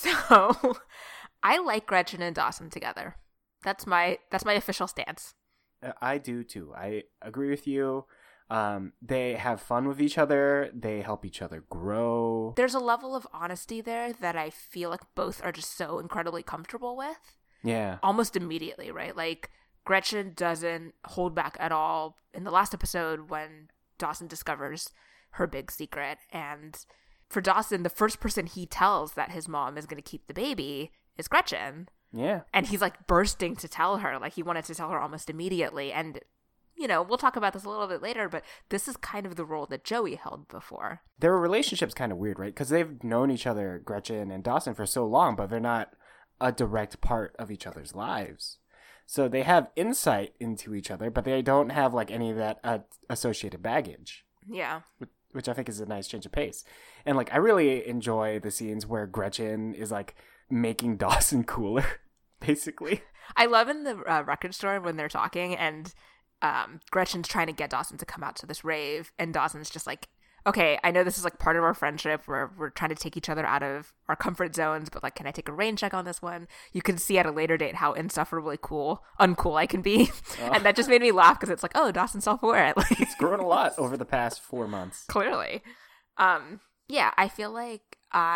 So, I like Gretchen and Dawson together. That's my that's my official stance. Uh, I do too. I agree with you. Um, they have fun with each other. They help each other grow. There's a level of honesty there that I feel like both are just so incredibly comfortable with. Yeah. Almost immediately, right? Like, Gretchen doesn't hold back at all in the last episode when Dawson discovers her big secret. And for Dawson, the first person he tells that his mom is going to keep the baby is Gretchen. Yeah. And he's like bursting to tell her, like he wanted to tell her almost immediately. And, you know, we'll talk about this a little bit later, but this is kind of the role that Joey held before. Their relationship's kind of weird, right? Because they've known each other, Gretchen and Dawson, for so long, but they're not a direct part of each other's lives. So they have insight into each other, but they don't have like any of that uh, associated baggage. Yeah. Which I think is a nice change of pace. And like, I really enjoy the scenes where Gretchen is like making Dawson cooler, basically. I love in the uh, record store when they're talking and um, Gretchen's trying to get Dawson to come out to this rave, and Dawson's just like, okay, I know this is like part of our friendship where we're trying to take each other out of our comfort zones, but like, can I take a rain check on this one? You can see at a later date how insufferably cool, uncool I can be. Oh. And that just made me laugh because it's like, oh, Dawson's self-aware. Like, it's grown a lot over the past four months. Clearly. Um, yeah, I feel like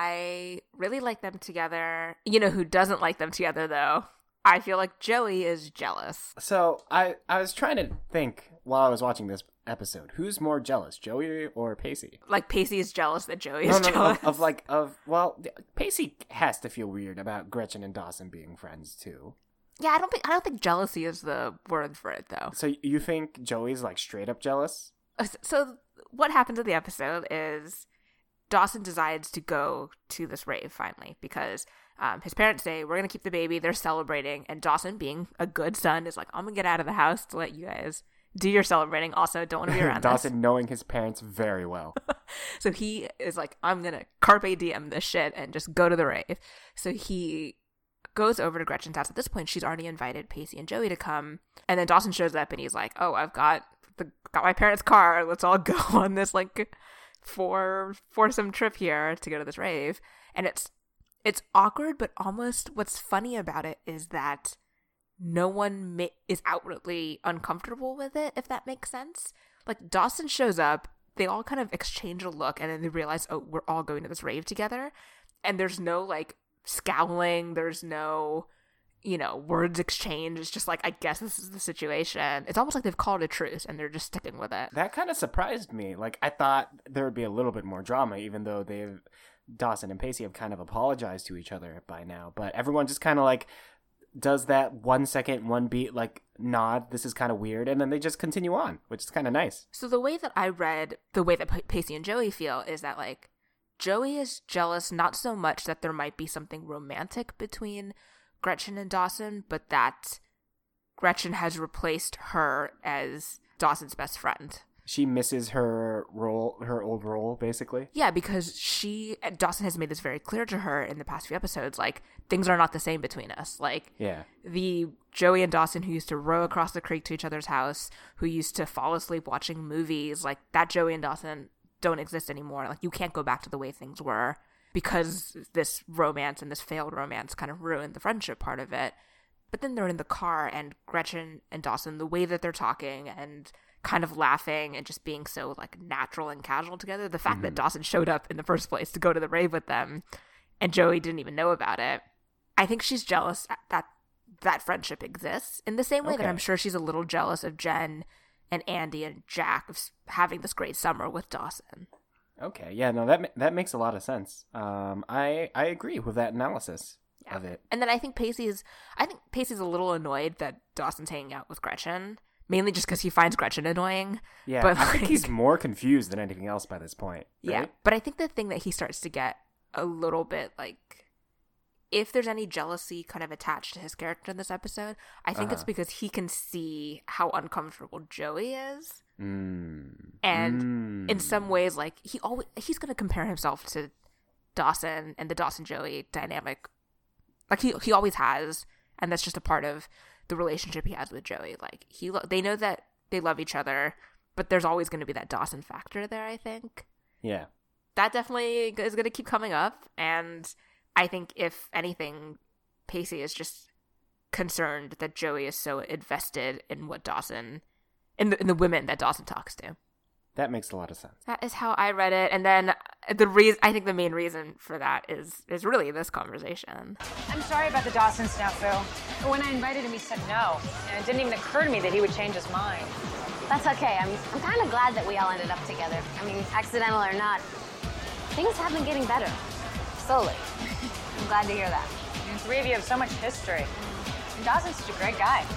I really like them together. You know who doesn't like them together, though? I feel like Joey is jealous. So I, I was trying to think while I was watching this episode, who's more jealous, Joey or Pacey? Like, Pacey is jealous that Joey no, is no, jealous? No, of, of like, of, well, Pacey has to feel weird about Gretchen and Dawson being friends, too. Yeah, I don't think, I don't think jealousy is the word for it, though. So you think Joey's, like, straight up jealous? So what happens in the episode is Dawson decides to go to this rave, finally, because um, his parents say, we're going to keep the baby, they're celebrating, and Dawson, being a good son, is like, I'm going to get out of the house to let you guys do your celebrating. Also, don't want to be around Dawson this. knowing his parents very well. So he is like, I'm going to carpe diem this shit and just go to the rave. So he goes over to Gretchen's house. At this point, she's already invited Pacey and Joey to come. And then Dawson shows up and he's like, oh, I've got the got my parents' car. Let's all go on this like four foursome trip here to go to this rave. And it's it's awkward, but almost what's funny about it is that no one ma- is outwardly uncomfortable with it, if that makes sense. Like, Dawson shows up, they all kind of exchange a look, and then they realize, oh, we're all going to this rave together. And there's no, like, scowling, there's no, you know, words exchange. It's just like, I guess this is the situation. It's almost like they've called a truce, and they're just sticking with it. That kind of surprised me. Like, I thought there would be a little bit more drama, even though they've, Dawson and Pacey have kind of apologized to each other by now. But everyone just kind of, like, does that one second, one beat, like, nod, this is kind of weird, and then they just continue on, which is kind of nice. So the way that I read, the way that P- Pacey and Joey feel is that, like, Joey is jealous not so much that there might be something romantic between Gretchen and Dawson, but that Gretchen has replaced her as Dawson's best friend. She misses her role, her old role, basically. Yeah, because she, Dawson has made this very clear to her in the past few episodes, like, things are not the same between us. Like, yeah. The Joey and Dawson who used to row across the creek to each other's house, who used to fall asleep watching movies, like, that Joey and Dawson don't exist anymore. Like, you can't go back to the way things were because this romance and this failed romance kind of ruined the friendship part of it. But then they're in the car, and Gretchen and Dawson, the way that they're talking and kind of laughing and just being so, like, natural and casual together, the fact mm-hmm. that Dawson showed up in the first place to go to the rave with them and Joey didn't even know about it, I think she's jealous that that friendship exists, in the same way okay. that I'm sure she's a little jealous of Jen and Andy and Jack of having this great summer with Dawson. Okay, yeah, no, that that makes a lot of sense. Um, I I agree with that analysis yeah. of it. And then I think Pacey's, I think Pacey's a little annoyed that Dawson's hanging out with Gretchen, mainly just because he finds Gretchen annoying. Yeah, but, I think like, he's more confused than anything else by this point. Right? Yeah, but I think the thing that he starts to get a little bit, like, if there's any jealousy kind of attached to his character in this episode, I think Uh-huh. it's because he can see how uncomfortable Joey is. Mm. And Mm. in some ways, like, he always he's going to compare himself to Dawson and the Dawson-Joey dynamic. Like, he he always has, and that's just a part of the relationship he has with Joey. Like, he lo- they know that they love each other, but there's always going to be that Dawson factor there, I think. Yeah. That definitely is going to keep coming up, and I think, if anything, Pacey is just concerned that Joey is so invested in what Dawson, in the, in the women that Dawson talks to. That makes a lot of sense. That is how I read it, and then the reason I think the main reason for that is is really this conversation. I'm sorry about the Dawson snafu. When I invited him, he said no, and it didn't even occur to me that he would change his mind. That's okay. I'm, I'm kind of glad that we all ended up together. I mean, accidental or not, things have been getting better. Slowly. I'm glad to hear that. And three of you have so much history. And Dawson's such a great guy.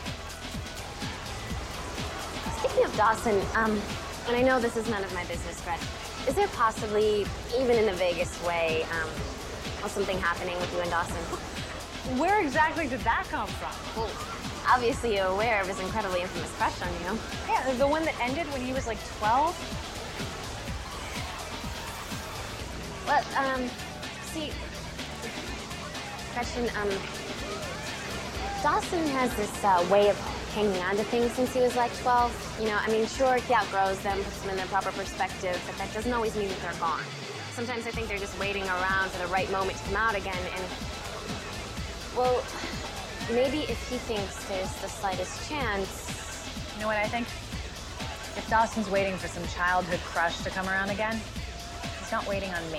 Speaking of Dawson, um, and I know this is none of my business, but is there possibly, even in a Vegas way, um, well, something happening with you and Dawson? Where exactly did that come from? Well, obviously you're aware of his incredibly infamous crush on you. Yeah, the one that ended when he was like twelve? Well, um, see, Gretchen, um, Dawson has this uh, way of hanging on to things since he was like twelve. You know, I mean, sure, he outgrows them, puts them in their proper perspective, but that doesn't always mean that they're gone. Sometimes I think they're just waiting around for the right moment to come out again, and, well, maybe if he thinks there's the slightest chance... You know what I think? If Dawson's waiting for some childhood crush to come around again, he's not waiting on me.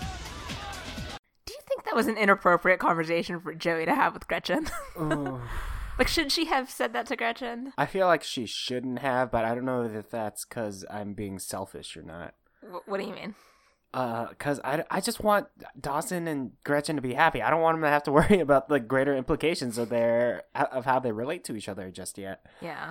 Do you think that was an inappropriate conversation for Joey to have with Gretchen? Like, should she have said that to Gretchen? I feel like she shouldn't have, but I don't know if that's because I'm being selfish or not. W- what do you mean? Uh, because I, I just want Dawson and Gretchen to be happy. I don't want them to have to worry about the greater implications of their of how they relate to each other just yet. Yeah.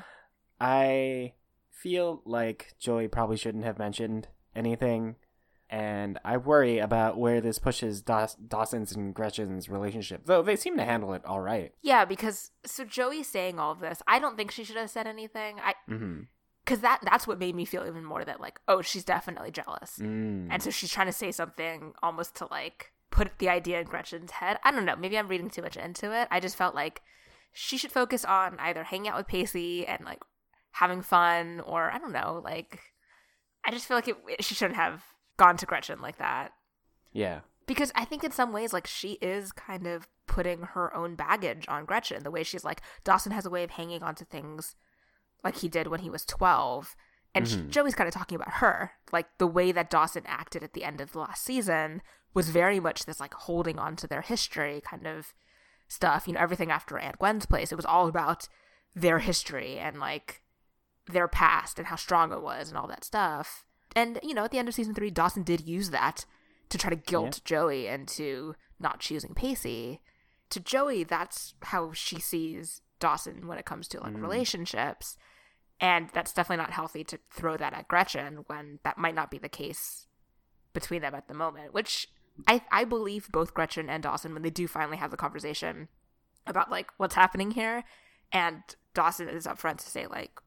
I feel like Joey probably shouldn't have mentioned anything, and I worry about where this pushes Daw- Dawson's and Gretchen's relationship, though they seem to handle it all right. Yeah, because, so Joey's saying all of this. I don't think she should have said anything. I, Mm-hmm. Because that, that's what made me feel even more that, like, oh, she's definitely jealous. Mm. And so she's trying to say something almost to, like, put the idea in Gretchen's head. I don't know. Maybe I'm reading too much into it. I just felt like she should focus on either hanging out with Pacey and, like, having fun, or, I don't know, like, I just feel like it, she shouldn't have gone to Gretchen like that. Yeah. Because I think in some ways, like, she is kind of putting her own baggage on Gretchen. The way she's like, Dawson has a way of hanging on to things like he did when he was twelve. And Mm-hmm. she, Joey's kind of talking about her. Like, the way that Dawson acted at the end of the last season was very much this, like, holding on to their history kind of stuff. You know, everything after Aunt Gwen's place, it was all about their history and, like, their past and how strong it was and all that stuff. And, you know, at the end of season three, Dawson did use that to try to guilt yeah. Joey into not choosing Pacey. To Joey, that's how she sees Dawson when it comes to, like, mm. relationships. And that's definitely not healthy to throw that at Gretchen when that might not be the case between them at the moment, which I, I believe both Gretchen and Dawson, when they do finally have the conversation about, like, what's happening here, and Dawson is upfront to say, like,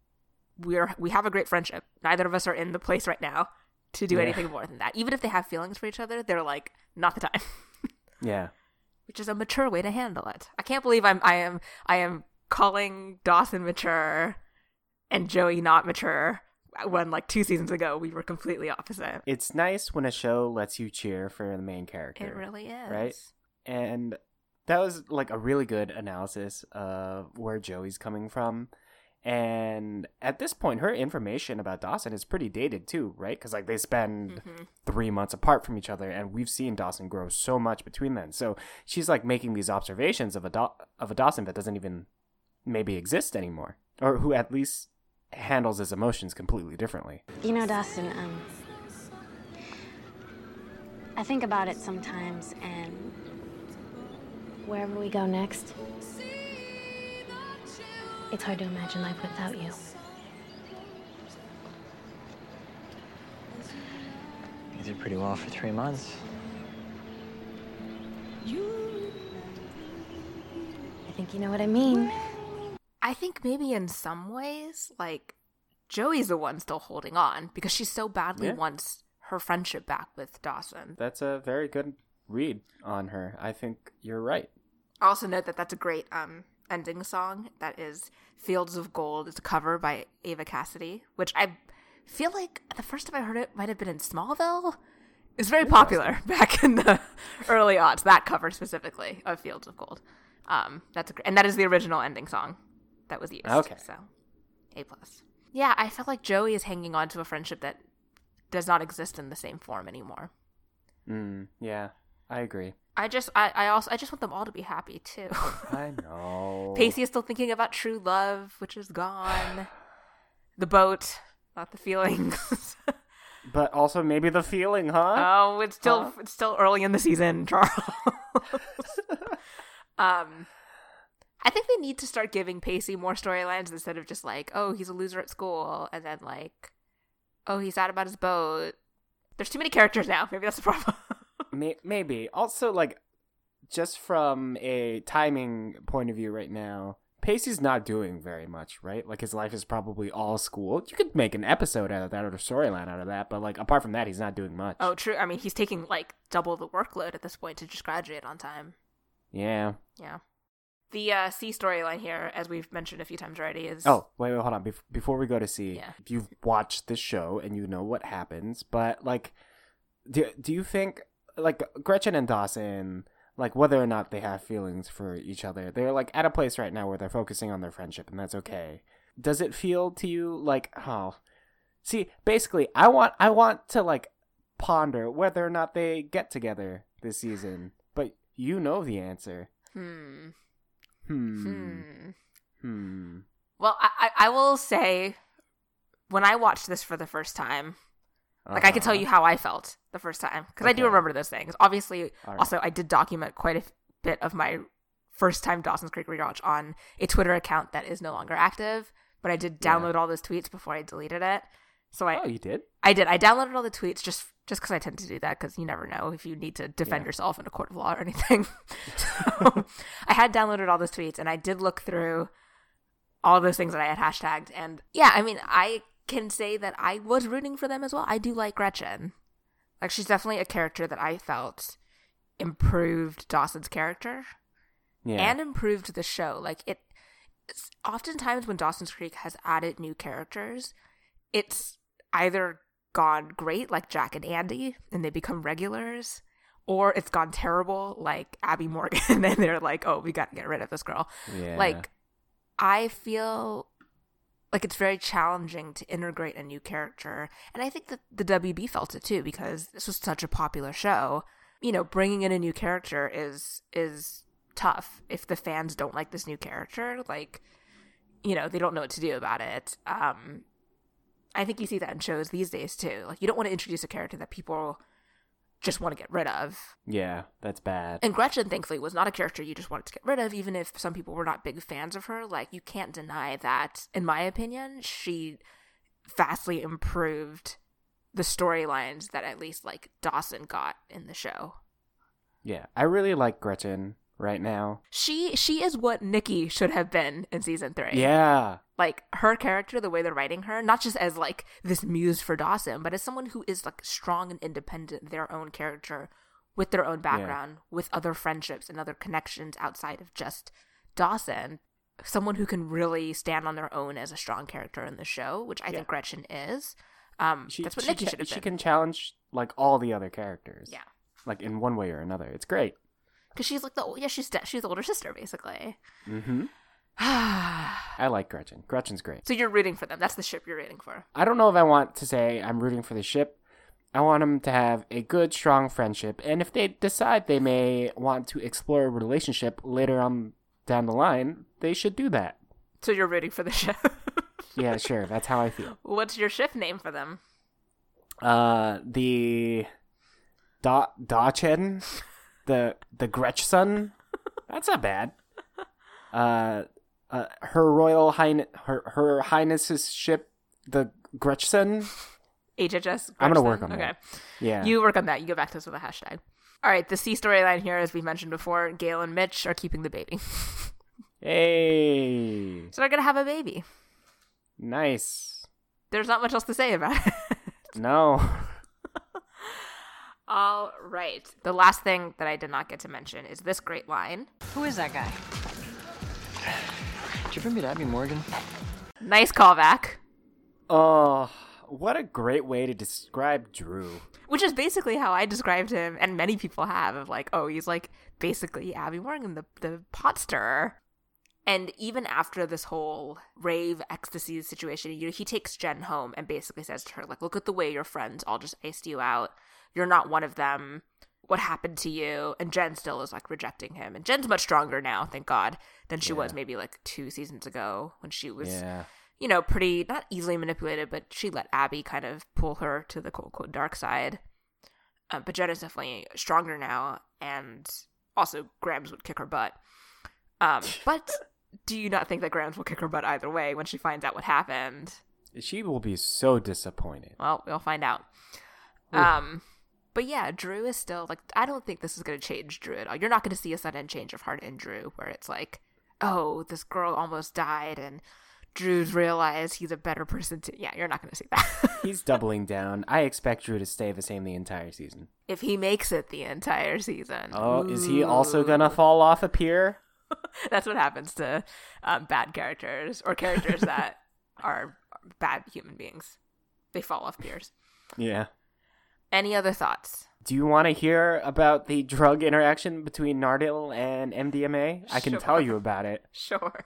we're we have a great friendship. Neither of us are in the place right now to do yeah. anything more than that. Even if they have feelings for each other, they're like, not the time. Yeah. Which is a mature way to handle it. I can't believe I'm I am I am calling Dawson mature and Joey not mature when, like, two seasons ago we were completely opposite. It's nice when a show lets you cheer for the main character. It really is. Right? And that was, like, a really good analysis of where Joey's coming from. And at this point, her information about Dawson is pretty dated too, right? Because, like, they spend mm-hmm. three months apart from each other, and we've seen Dawson grow so much between them. So she's, like, making these observations of a Do- of a Dawson that doesn't even maybe exist anymore, or who at least handles his emotions completely differently. You know, Dawson, um, I think about it sometimes, and wherever we go next, It's hard to imagine life without you. You did pretty well for three months. I think you know what I mean. I think maybe in some ways, like, Joey's the one still holding on because she so badly Yeah. wants her friendship back with Dawson. That's a very good read on her. I think you're right. I also note that that's a great um, ending song. That is Fields of Gold. It's a cover by Ava Cassidy, which I feel like the first time I heard it might have been in Smallville. It's very popular back in the early aughts, that cover specifically of Fields of Gold. Um, that's a, gr- and that is the original ending song that was used. Okay. So, A plus. Yeah, I felt like Joey is hanging on to a friendship that does not exist in the same form anymore. Mm, yeah, I agree. I just, I, I also, I just want them all to be happy too. I know. Pacey is still thinking about true love, which is gone. The boat, not the feelings. But also maybe the feeling, huh? Oh, it's still, Huh? it's still early in the season, Charles. um, I think they need to start giving Pacey more storylines instead of just like, oh, he's a loser at school, and then like, oh, he's sad about his boat. There's too many characters now. Maybe that's the problem. May- maybe. Also, like, just from a timing point of view right now, Pacey's not doing very much, right? Like, his life is probably all school. You could make an episode out of that or a storyline out of that, but, like, apart from that, he's not doing much. Oh, true. I mean, he's taking like double the workload at this point to just graduate on time. Yeah. Yeah. The uh, C storyline here, as we've mentioned a few times already, is... Oh, wait, wait, hold on. Bef- before we go to C, Yeah. you've watched the show and you know what happens, but, like, do, do you think, like, Gretchen and Dawson, like, whether or not they have feelings for each other, they're, like, at a place right now where they're focusing on their friendship, and that's okay. Does it feel to you like, oh... See, basically, I want, I want to, like, ponder whether or not they get together this season, but you know the answer. Hmm. Hmm. Hmm. Hmm. Well, I, I I will say, when I watched this for the first time, like I can tell Uh-huh. you how I felt the first time because I do Okay. remember those things. Obviously, All right. also I did document quite a f- bit of my first time Dawson's Creek rewatch on a Twitter account that is no longer active, but I did Yeah. download all those tweets before I deleted it. So I Oh, you did? I did. I downloaded all the tweets just just because I tend to do that because you never know if you need to defend Yeah. yourself in a court of law or anything. So I had downloaded all those tweets and I did look through all those things that I had hashtagged. And yeah, I mean, I can say that I was rooting for them as well. I do like Gretchen. Like, she's definitely a character that I felt improved Dawson's character Yeah. and improved the show. Like, it, it's oftentimes when Dawson's Creek has added new characters, it's either gone great, like Jack and Andy, and they become regulars, or it's gone terrible, like Abby Morgan, and they're like, oh, we got to get rid of this girl. Yeah. Like, I feel like it's very challenging to integrate a new character, and I think that the W B felt it too, because this was such a popular show. You know, bringing in a new character is is tough if the fans don't like this new character. Like, you know, they don't know what to do about it. Um, I think you see that in shows these days too. Like, you don't want to introduce a character that people just want to get rid of. Yeah, that's bad. And Gretchen, thankfully, was not a character you just wanted to get rid of, even if some people were not big fans of her. Like, you can't deny that, in my opinion, she vastly improved the storylines that at least, like, Dawson got in the show. Yeah, I really like Gretchen right now. She she is what Nikki should have been in season three. Yeah. Like, her character, the way they're writing her, not just as, like, this muse for Dawson, but as someone who is, like, strong and independent, their own character, with their own background, yeah. with other friendships and other connections outside of just Dawson. Someone who can really stand on their own as a strong character in the show, which I yeah. think Gretchen is. Um, she, that's what she Nikki ca- should have been. She can challenge, like, all the other characters. Yeah. Like, in one way or another. It's great. Because she's, like, the yeah, she's, she's the older sister, basically. Mm-hmm. I like Gretchen. Gretchen's great. So you're rooting for them. That's the ship you're rooting for. I don't know if I want to say I'm rooting for the ship. I want them to have a good, strong friendship. And if they decide they may want to explore a relationship later on down the line, they should do that. So you're rooting for the ship? Yeah, sure. That's how I feel. What's your ship name for them? Uh, the da Dachen, the the Gretchen. That's not bad. Uh, uh, her royal highness, her, her highness's ship, the Gretchen. H H S. I'm going to work on okay. that. Yeah. You work on that. You get back to us with a hashtag. All right. The C storyline here, as we mentioned before, Gail and Mitch are keeping the baby. Hey. So they're going to have a baby. Nice. There's not much else to say about it. No. All right. The last thing that I did not get to mention is this great line. Who is that guy? Did you ever meet Abby Morgan? Nice callback. Oh, what a great way to describe Drew. Which is basically how I described him, and many people have, of like, oh, he's like basically Abby Morgan, the, the pot stirrer. And even after this whole rave ecstasy situation, you know, he takes Jen home and basically says to her, like, look at the way your friends all just iced you out. You're not one of them. What happened to you? And Jen still is like rejecting him. And Jen's much stronger now, thank God, than she yeah. was maybe like two seasons ago when she was, yeah. you know, pretty, not easily manipulated, but she let Abby kind of pull her to the quote unquote dark side. Uh, but Jen is definitely stronger now. And also Grams would kick her butt. Um, but do you not think that Grams will kick her butt either way when she finds out what happened? She will be so disappointed. Well, we'll find out. Ooh. Um, but yeah, Drew is still like, I don't think this is going to change Drew at all. You're not going to see a sudden change of heart in Drew where it's like, oh, this girl almost died and Drew's realized he's a better person to. Yeah, you're not going to see that. He's doubling down. I expect Drew to stay the same the entire season. If he makes it the entire season. Oh, Ooh. Is he also going to fall off a pier? That's what happens to um, bad characters or characters that are bad human beings. They fall off piers. Yeah. Any other thoughts? Do you want to hear about the drug interaction between Nardil and M D M A? I can Sure. tell you about it. Sure.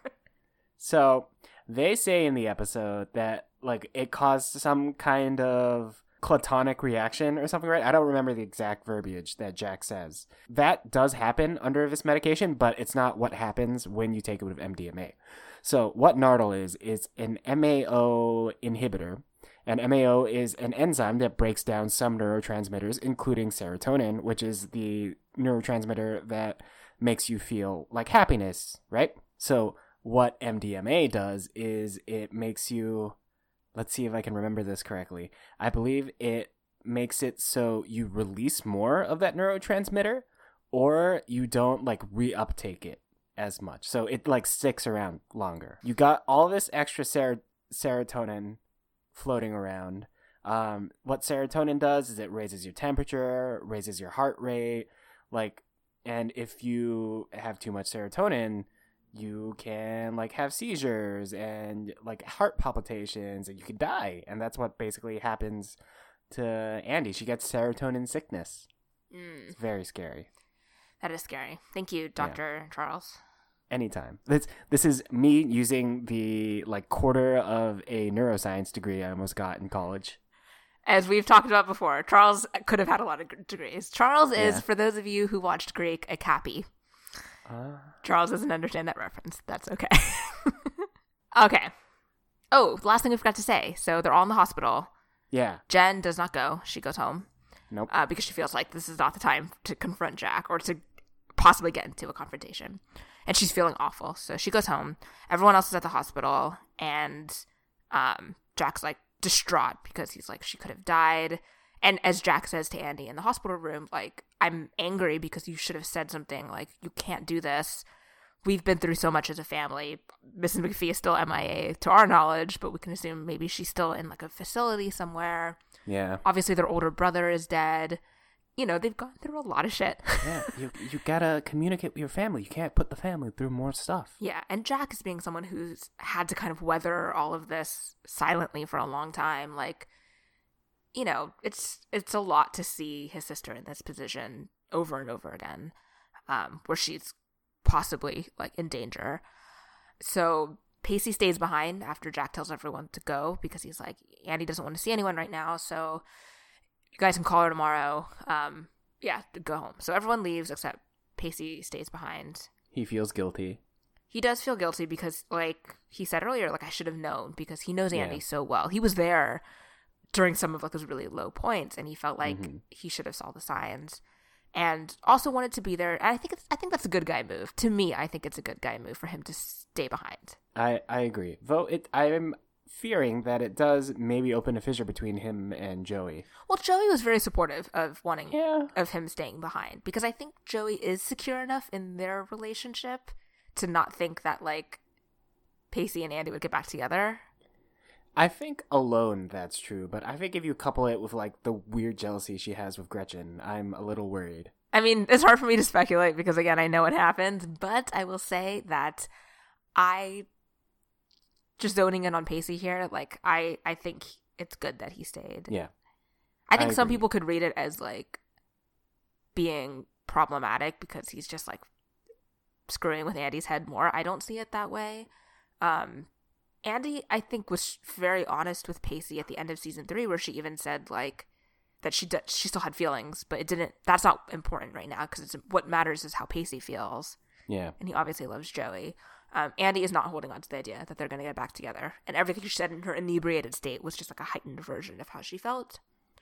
So, they say in the episode that, like, it caused some kind of platonic reaction or something, right? I don't remember the exact verbiage that Jack says. That does happen under this medication, but it's not what happens when you take it with M D M A. So, what Nardil is, is an M A O inhibitor. And M A O is an enzyme that breaks down some neurotransmitters, including serotonin, which is the neurotransmitter that makes you feel like happiness, right? So what M D M A does is it makes you, let's see if I can remember this correctly. I believe it makes it so you release more of that neurotransmitter or you don't like reuptake it as much. So it like sticks around longer. You got all this extra ser- serotonin floating around. Um, what serotonin does is it raises your temperature, raises your heart rate, like, and if you have too much serotonin, you can like have seizures and like heart palpitations and you could die. And that's what basically happens to Andy. She gets serotonin sickness. Mm. It's very scary. That is scary. Thank you, Doctor Yeah. Charles. Anytime. This this is me using the like quarter of a neuroscience degree I almost got in college. As we've talked about before, Charles could have had a lot of degrees. Charles is, Yeah. for those of you who watched Greek, a cappy. Uh, Charles doesn't understand that reference. That's okay. Okay. Oh, last thing we forgot to say. So they're all in the hospital. Yeah. Jen does not go. She goes home. Nope. Uh, because she feels like this is not the time to confront Jack or to possibly get into a confrontation. And she's feeling awful. So she goes home. Everyone else is at the hospital. And um, Jack's like distraught because he's like, she could have died. And as Jack says to Andy in the hospital room, like, I'm angry because you should have said something like, you can't do this. We've been through so much as a family. Missus McPhee is still M I A to our knowledge, but we can assume maybe she's still in like a facility somewhere. Yeah. Obviously, their older brother is dead. You know, they've gone through a lot of shit. Yeah, you you gotta communicate with your family. You can't put the family through more stuff. Yeah, and Jack is being someone who's had to kind of weather all of this silently for a long time. Like, you know, it's it's a lot to see his sister in this position over and over again, um, where she's possibly like in danger. So Pacey stays behind after Jack tells everyone to go because he's like, Andy doesn't want to see anyone right now, so you guys can call her tomorrow. Um, yeah, to go home. So everyone leaves except Pacey stays behind. He feels guilty. He does feel guilty because, like he said earlier, like I should have known because he knows Andy Yeah. so well. He was there during some of like his really low points, and he felt like Mhm. he should have saw the signs, and also wanted to be there. And I think it's, I think that's a good guy move. To me, I think it's a good guy move for him to stay behind. I, I agree. Though it, I'm fearing that it does maybe open a fissure between him and Joey. Well, Joey was very supportive of wanting yeah. of him staying behind, because I think Joey is secure enough in their relationship to not think that, like, Pacey and Andy would get back together. I think alone that's true, but I think if you couple it with, like, the weird jealousy she has with Gretchen, I'm a little worried. I mean, it's hard for me to speculate because, again, I know what happened, but I will say that I, just zoning in on Pacey here, like, I, I think it's good that he stayed. Yeah. I think I some agree. people could read it as, like, being problematic because he's just, like, screwing with Andy's head more. I don't see it that way. Um... Andy, I think, was very honest with Pacey at the end of season three, where she even said, like, that she d- she still had feelings, but it didn't. That's not important right now because it's what matters is how Pacey feels. Yeah, and he obviously loves Joey. Um, Andy is not holding on to the idea that they're going to get back together, and everything she said in her inebriated state was just like a heightened version of how she felt.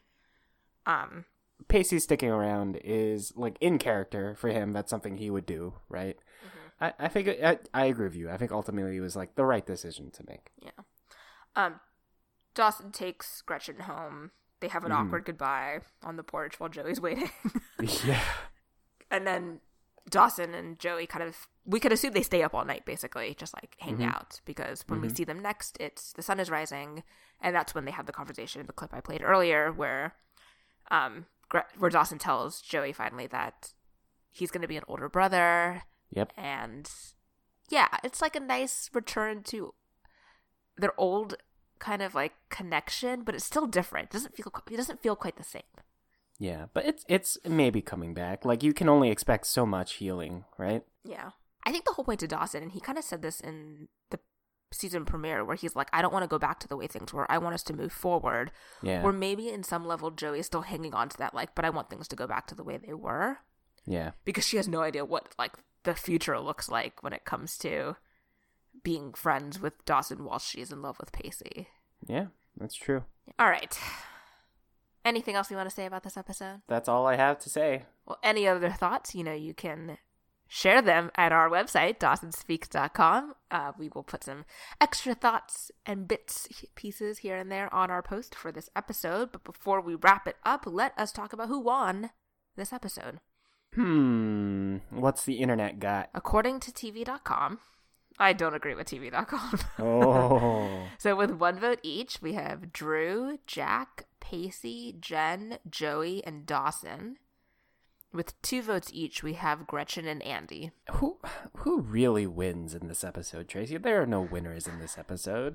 Um, Pacey sticking around is, like, in character for him. That's something he would do, right? Mm-hmm. I, I think I, I agree with you. I think ultimately it was, like, the right decision to make. Yeah. Um, Dawson takes Gretchen home. They have an mm. awkward goodbye on the porch while Joey's waiting. Yeah. And then Dawson and Joey kind of, we could assume they stay up all night, basically, just, like, hang mm-hmm. out. Because when mm-hmm. we see them next, it's the sun is rising. And that's when they have the conversation in the clip I played earlier where, um, where Dawson tells Joey finally that he's going to be an older brother. Yep. And yeah, it's like a nice return to their old kind of like connection, but it's still different. It doesn't feel it doesn't feel quite the same. Yeah, but it's it's maybe coming back. Like, you can only expect so much healing, right? Yeah. I think the whole point to Dawson, and he kind of said this in the season premiere, where he's like, I don't want to go back to the way things were. I want us to move forward. Yeah. Or maybe in some level Joey is still hanging on to that, like, but I want things to go back to the way they were. Yeah. Because she has no idea what, like, the future looks like when it comes to being friends with Dawson while she's in love with Pacey. Yeah, that's true. All right. Anything else you want to say about this episode? That's all I have to say. Well, any other thoughts, you know, you can share them at our website, dawson speaks dot com. Uh, we will put some extra thoughts and bits, pieces here and there on our post for this episode. But before we wrap it up, let us talk about who won this episode. Hmm. What's the internet got? According to T V dot com, I don't agree with T V dot com. Oh. So with one vote each, we have Drew, Jack, Pacey, Jen, Joey, and Dawson. With two votes each, we have Gretchen and Andy. Who who really wins in this episode, Tracy? There are no winners in this episode.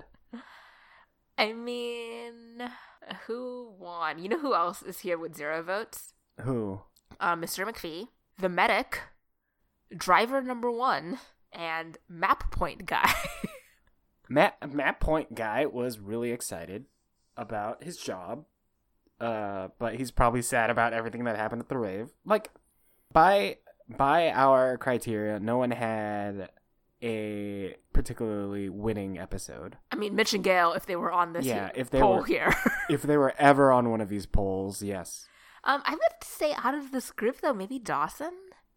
I mean, who won? You know who else is here with zero votes? Who? Uh, Mister McPhee, the medic, driver number one, and map point guy. map map point guy was really excited about his job, uh, but he's probably sad about everything that happened at the rave. Like, by by our criteria, no one had a particularly winning episode. I mean, Mitch and Gail, if they were on this yeah, if they poll were, here, if they were ever on one of these polls, yes. Um, I would say out of this group, though, maybe Dawson.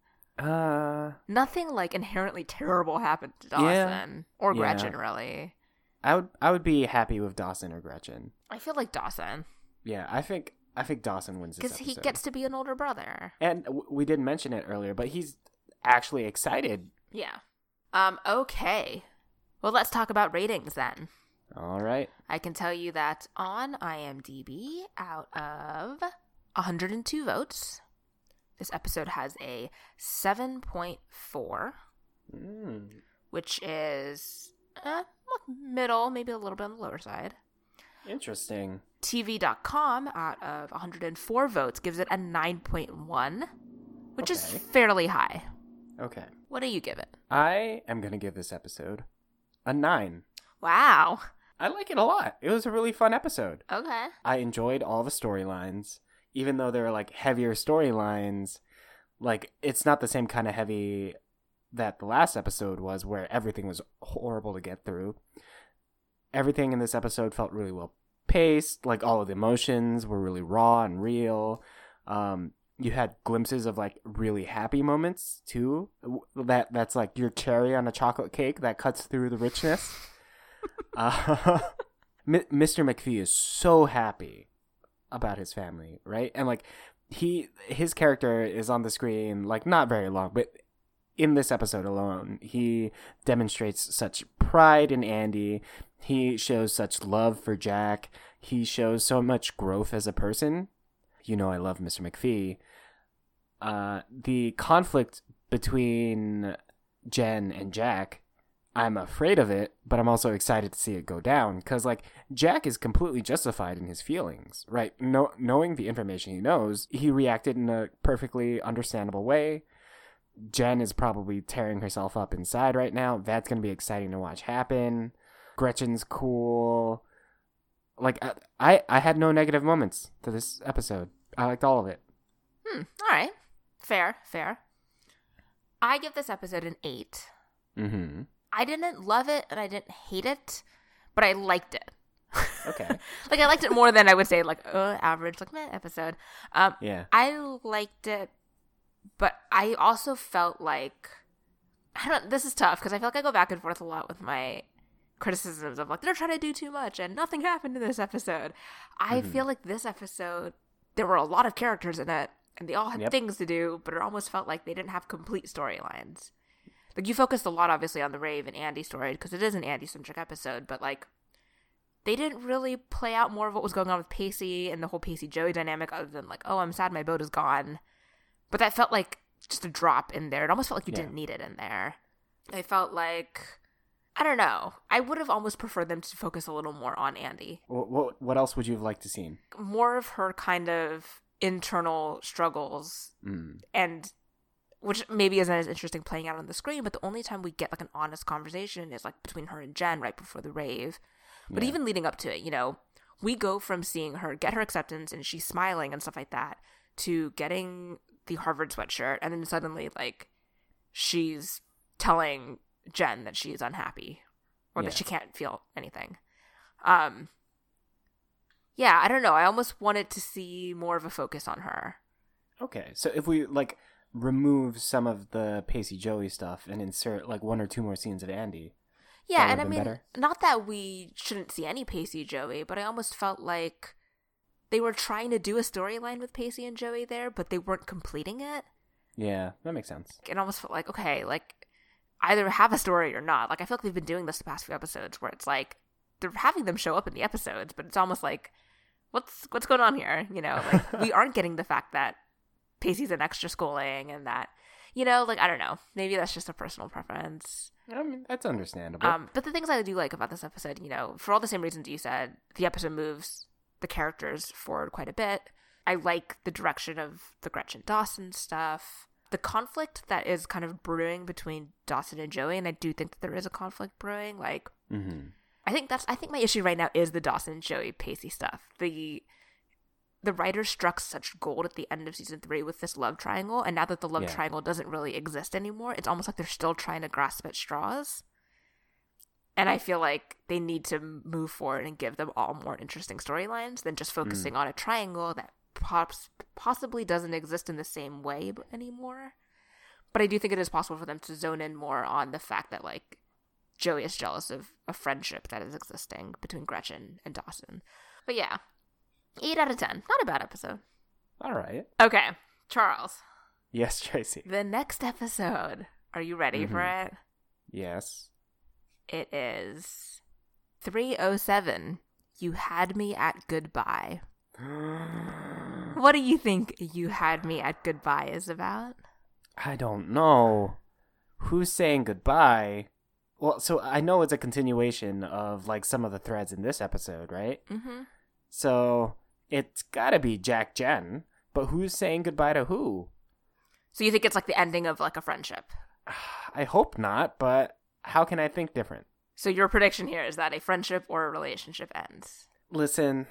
Uh, nothing like inherently terrible happened to Dawson yeah, or yeah. Gretchen, really. I would, I would be happy with Dawson or Gretchen. I feel like Dawson. Yeah, I think, I think Dawson wins this episode because he gets to be an older brother. And w- we didn't mention it earlier, but he's actually excited. Yeah. Um. Okay. Well, let's talk about ratings then. All right. I can tell you that on IMDb, out of one hundred two votes, this episode has a seven point four, mm. which is uh, middle, maybe a little bit on the lower side. Interesting. T V dot com, out of one hundred four votes, gives it a nine point one, which okay. is fairly high. Okay. What do you give it? I am going to give this episode a nine. Wow. I like it a lot. It was a really fun episode. Okay. I enjoyed all the storylines. Even though there are, like, heavier storylines, like, it's not the same kind of heavy that the last episode was, where everything was horrible to get through. Everything in this episode felt really well paced. Like, all of the emotions were really raw and real. Um, You had glimpses of like really happy moments too. That that's like your cherry on a chocolate cake that cuts through the richness. uh, Mister McPhee is so happy about his family, right? And like he his character is on the screen like not very long, but in this episode alone, he demonstrates such pride in Andy. He shows such love for Jack. He shows so much growth as a person. You know I love Mister McPhee. Uh, the conflict between Jen and Jack, I'm afraid of it, but I'm also excited to see it go down because, like, Jack is completely justified in his feelings, right? No, knowing the information he knows, he reacted in a perfectly understandable way. Jen is probably tearing herself up inside right now. That's going to be exciting to watch happen. Gretchen's cool. Like, I, I, I had no negative moments to this episode. I liked all of it. Hmm. All right. Fair, fair. I give this episode an eight. Mm-hmm. I didn't love it and I didn't hate it, but I liked it. Okay. Like, I liked it more than I would say, like, uh, average, like, meh episode. Um, yeah. I liked it, but I also felt like, I don't, this is tough because I feel like I go back and forth a lot with my criticisms of, like, they're trying to do too much and nothing happened in this episode. I Mm-hmm. feel like this episode, there were a lot of characters in it and they all had Yep. things to do, but it almost felt like they didn't have complete storylines. Like, you focused a lot, obviously, on the Rave and Andy story because it is an Andy-centric episode, but, like, they didn't really play out more of what was going on with Pacey and the whole Pacey-Joey dynamic other than, like, oh, I'm sad my boat is gone. But that felt like just a drop in there. It almost felt like you Yeah. didn't need it in there. I felt like, I don't know. I would have almost preferred them to focus a little more on Andy. What, what, what else would you have liked to see? More of her kind of internal struggles Mm. and... which maybe isn't as interesting playing out on the screen, but the only time we get, like, an honest conversation is, like, between her and Jen right before the rave. But Yeah. even leading up to it, you know, we go from seeing her get her acceptance and she's smiling and stuff like that to getting the Harvard sweatshirt, and then suddenly, like, she's telling Jen that she's unhappy or Yeah. that she can't feel anything. Um, yeah, I don't know. I almost wanted to see more of a focus on her. Okay, so if we, like, remove some of the Pacey Joey stuff and insert, like, one or two more scenes of Andy. Yeah, that and I would've mean, been better? not that we shouldn't see any Pacey Joey, but I almost felt like they were trying to do a storyline with Pacey and Joey there, but they weren't completing it. Yeah, that makes sense. It almost felt like, okay, like, either have a story or not. Like, I feel like they've been doing this the past few episodes where it's like, they're having them show up in the episodes, but it's almost like, what's what's going on here? You know, like, we aren't getting the fact that Pacey's an extra schooling and that, you know, like, I don't know. Maybe that's just a personal preference. I mean, that's understandable. Um, but the things I do like about this episode, you know, for all the same reasons you said, the episode moves the characters forward quite a bit. I like the direction of the Gretchen Dawson stuff. The conflict that is kind of brewing between Dawson and Joey, and I do think that there is a conflict brewing. Like, mm-hmm. I think that's, I think my issue right now is the Dawson, Joey, Pacey stuff. The the writer struck such gold at the end of season three with this love triangle, and now that the love Yeah. triangle doesn't really exist anymore, it's almost like they're still trying to grasp at straws. And I feel like they need to move forward and give them all more interesting storylines than just focusing Mm. on a triangle that pops, possibly doesn't exist in the same way b- anymore. But I do think it is possible for them to zone in more on the fact that, like, Joey is jealous of a friendship that is existing between Gretchen and Dawson. But yeah, eight out of ten. Not a bad episode. All right. Okay, Charles. Yes, Tracy. The next episode. Are you ready Mm-hmm. for it? Yes. It is three oh seven. You Had Me at Goodbye. What do you think You Had Me at Goodbye is about? I don't know. Who's saying goodbye? Well, so I know it's a continuation of, like, some of the threads in this episode, right? Mm-hmm. So it's gotta be Jack Jen, but who's saying goodbye to who? So you think it's like the ending of, like, a friendship? I hope not, but how can I think different? So your prediction here is that a friendship or a relationship ends. Listen,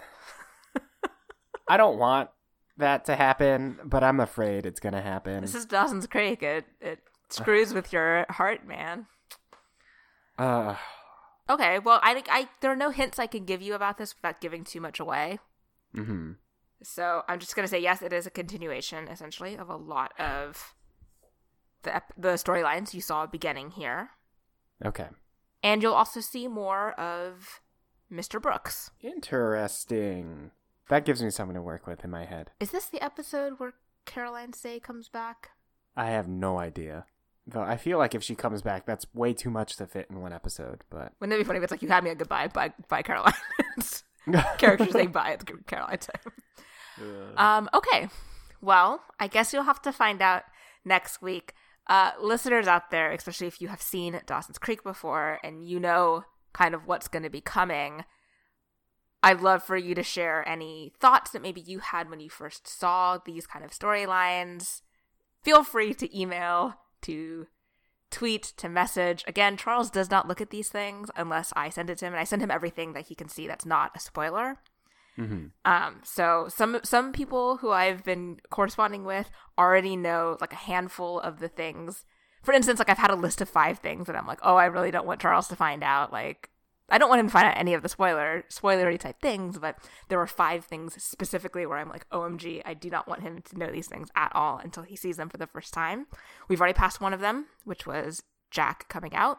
I don't want that to happen, but I'm afraid it's gonna happen. This is Dawson's Creek. It it screws with your heart, man. Uh, Okay, well, I, I there are no hints I can give you about this without giving too much away. mm-hmm. So I'm just going to say, yes, it is a continuation, essentially, of a lot of the ep- the storylines you saw beginning here. Okay. And you'll also see more of Mister Brooks. Interesting. That gives me something to work with in my head. Is this the episode where Caroline Say comes back? I have no idea. Though I feel like if she comes back, that's way too much to fit in one episode. But wouldn't it be funny if it's like, you had me at goodbye, bye, bye Caroline. Characters saying bye at Caroline time. Uh. Um, okay. Well, I guess you'll have to find out next week. Uh, listeners out there, especially if you have seen Dawson's Creek before and you know kind of what's going to be coming, I'd love for you to share any thoughts that maybe you had when you first saw these kind of storylines. Feel free to email, to tweet, to message. Again, Charles does not look at these things unless I send it to him, and I send him everything that he can see that's not a spoiler. Mm-hmm. Um, so some some people who I've been corresponding with already know like a handful of the things. For instance, like I've had a list of five things that I'm like, oh, I really don't want Charles to find out. Like, I don't want him to find out any of the spoiler spoilery type things, but there were five things specifically where I'm like, O M G, I do not want him to know these things at all until he sees them for the first time. We've already passed one of them, which was Jack coming out.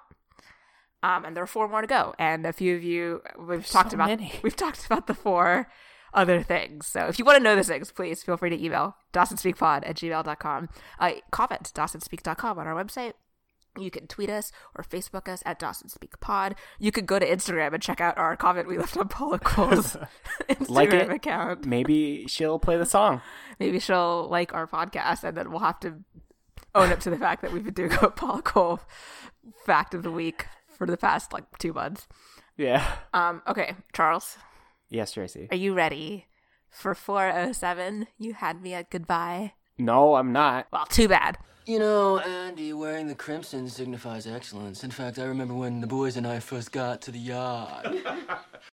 Um, and there are four more to go. And a few of you, we've talked so about, many. we've talked about the four other things. So if you want to know the things, please feel free to email dawsonspeakpod at gmail dot com. Uh, comment dawsonspeak dot com on our website. You can tweet us or Facebook us at DawsonSpeakPod. You could go to Instagram and check out our comment we left on Paula Cole's Instagram like it, account. Maybe she'll play the song. Maybe she'll like our podcast, and then we'll have to own up to the fact that we've been doing a Paula Cole fact of the week for the past like two months. Yeah. Um. Okay, Charles. Yes, Tracy. Are you ready for four oh seven? You had me at goodbye. No, I'm not. Well, too bad. You know, Andy, wearing the crimson signifies excellence. In fact, I remember when the boys and I first got to the yard.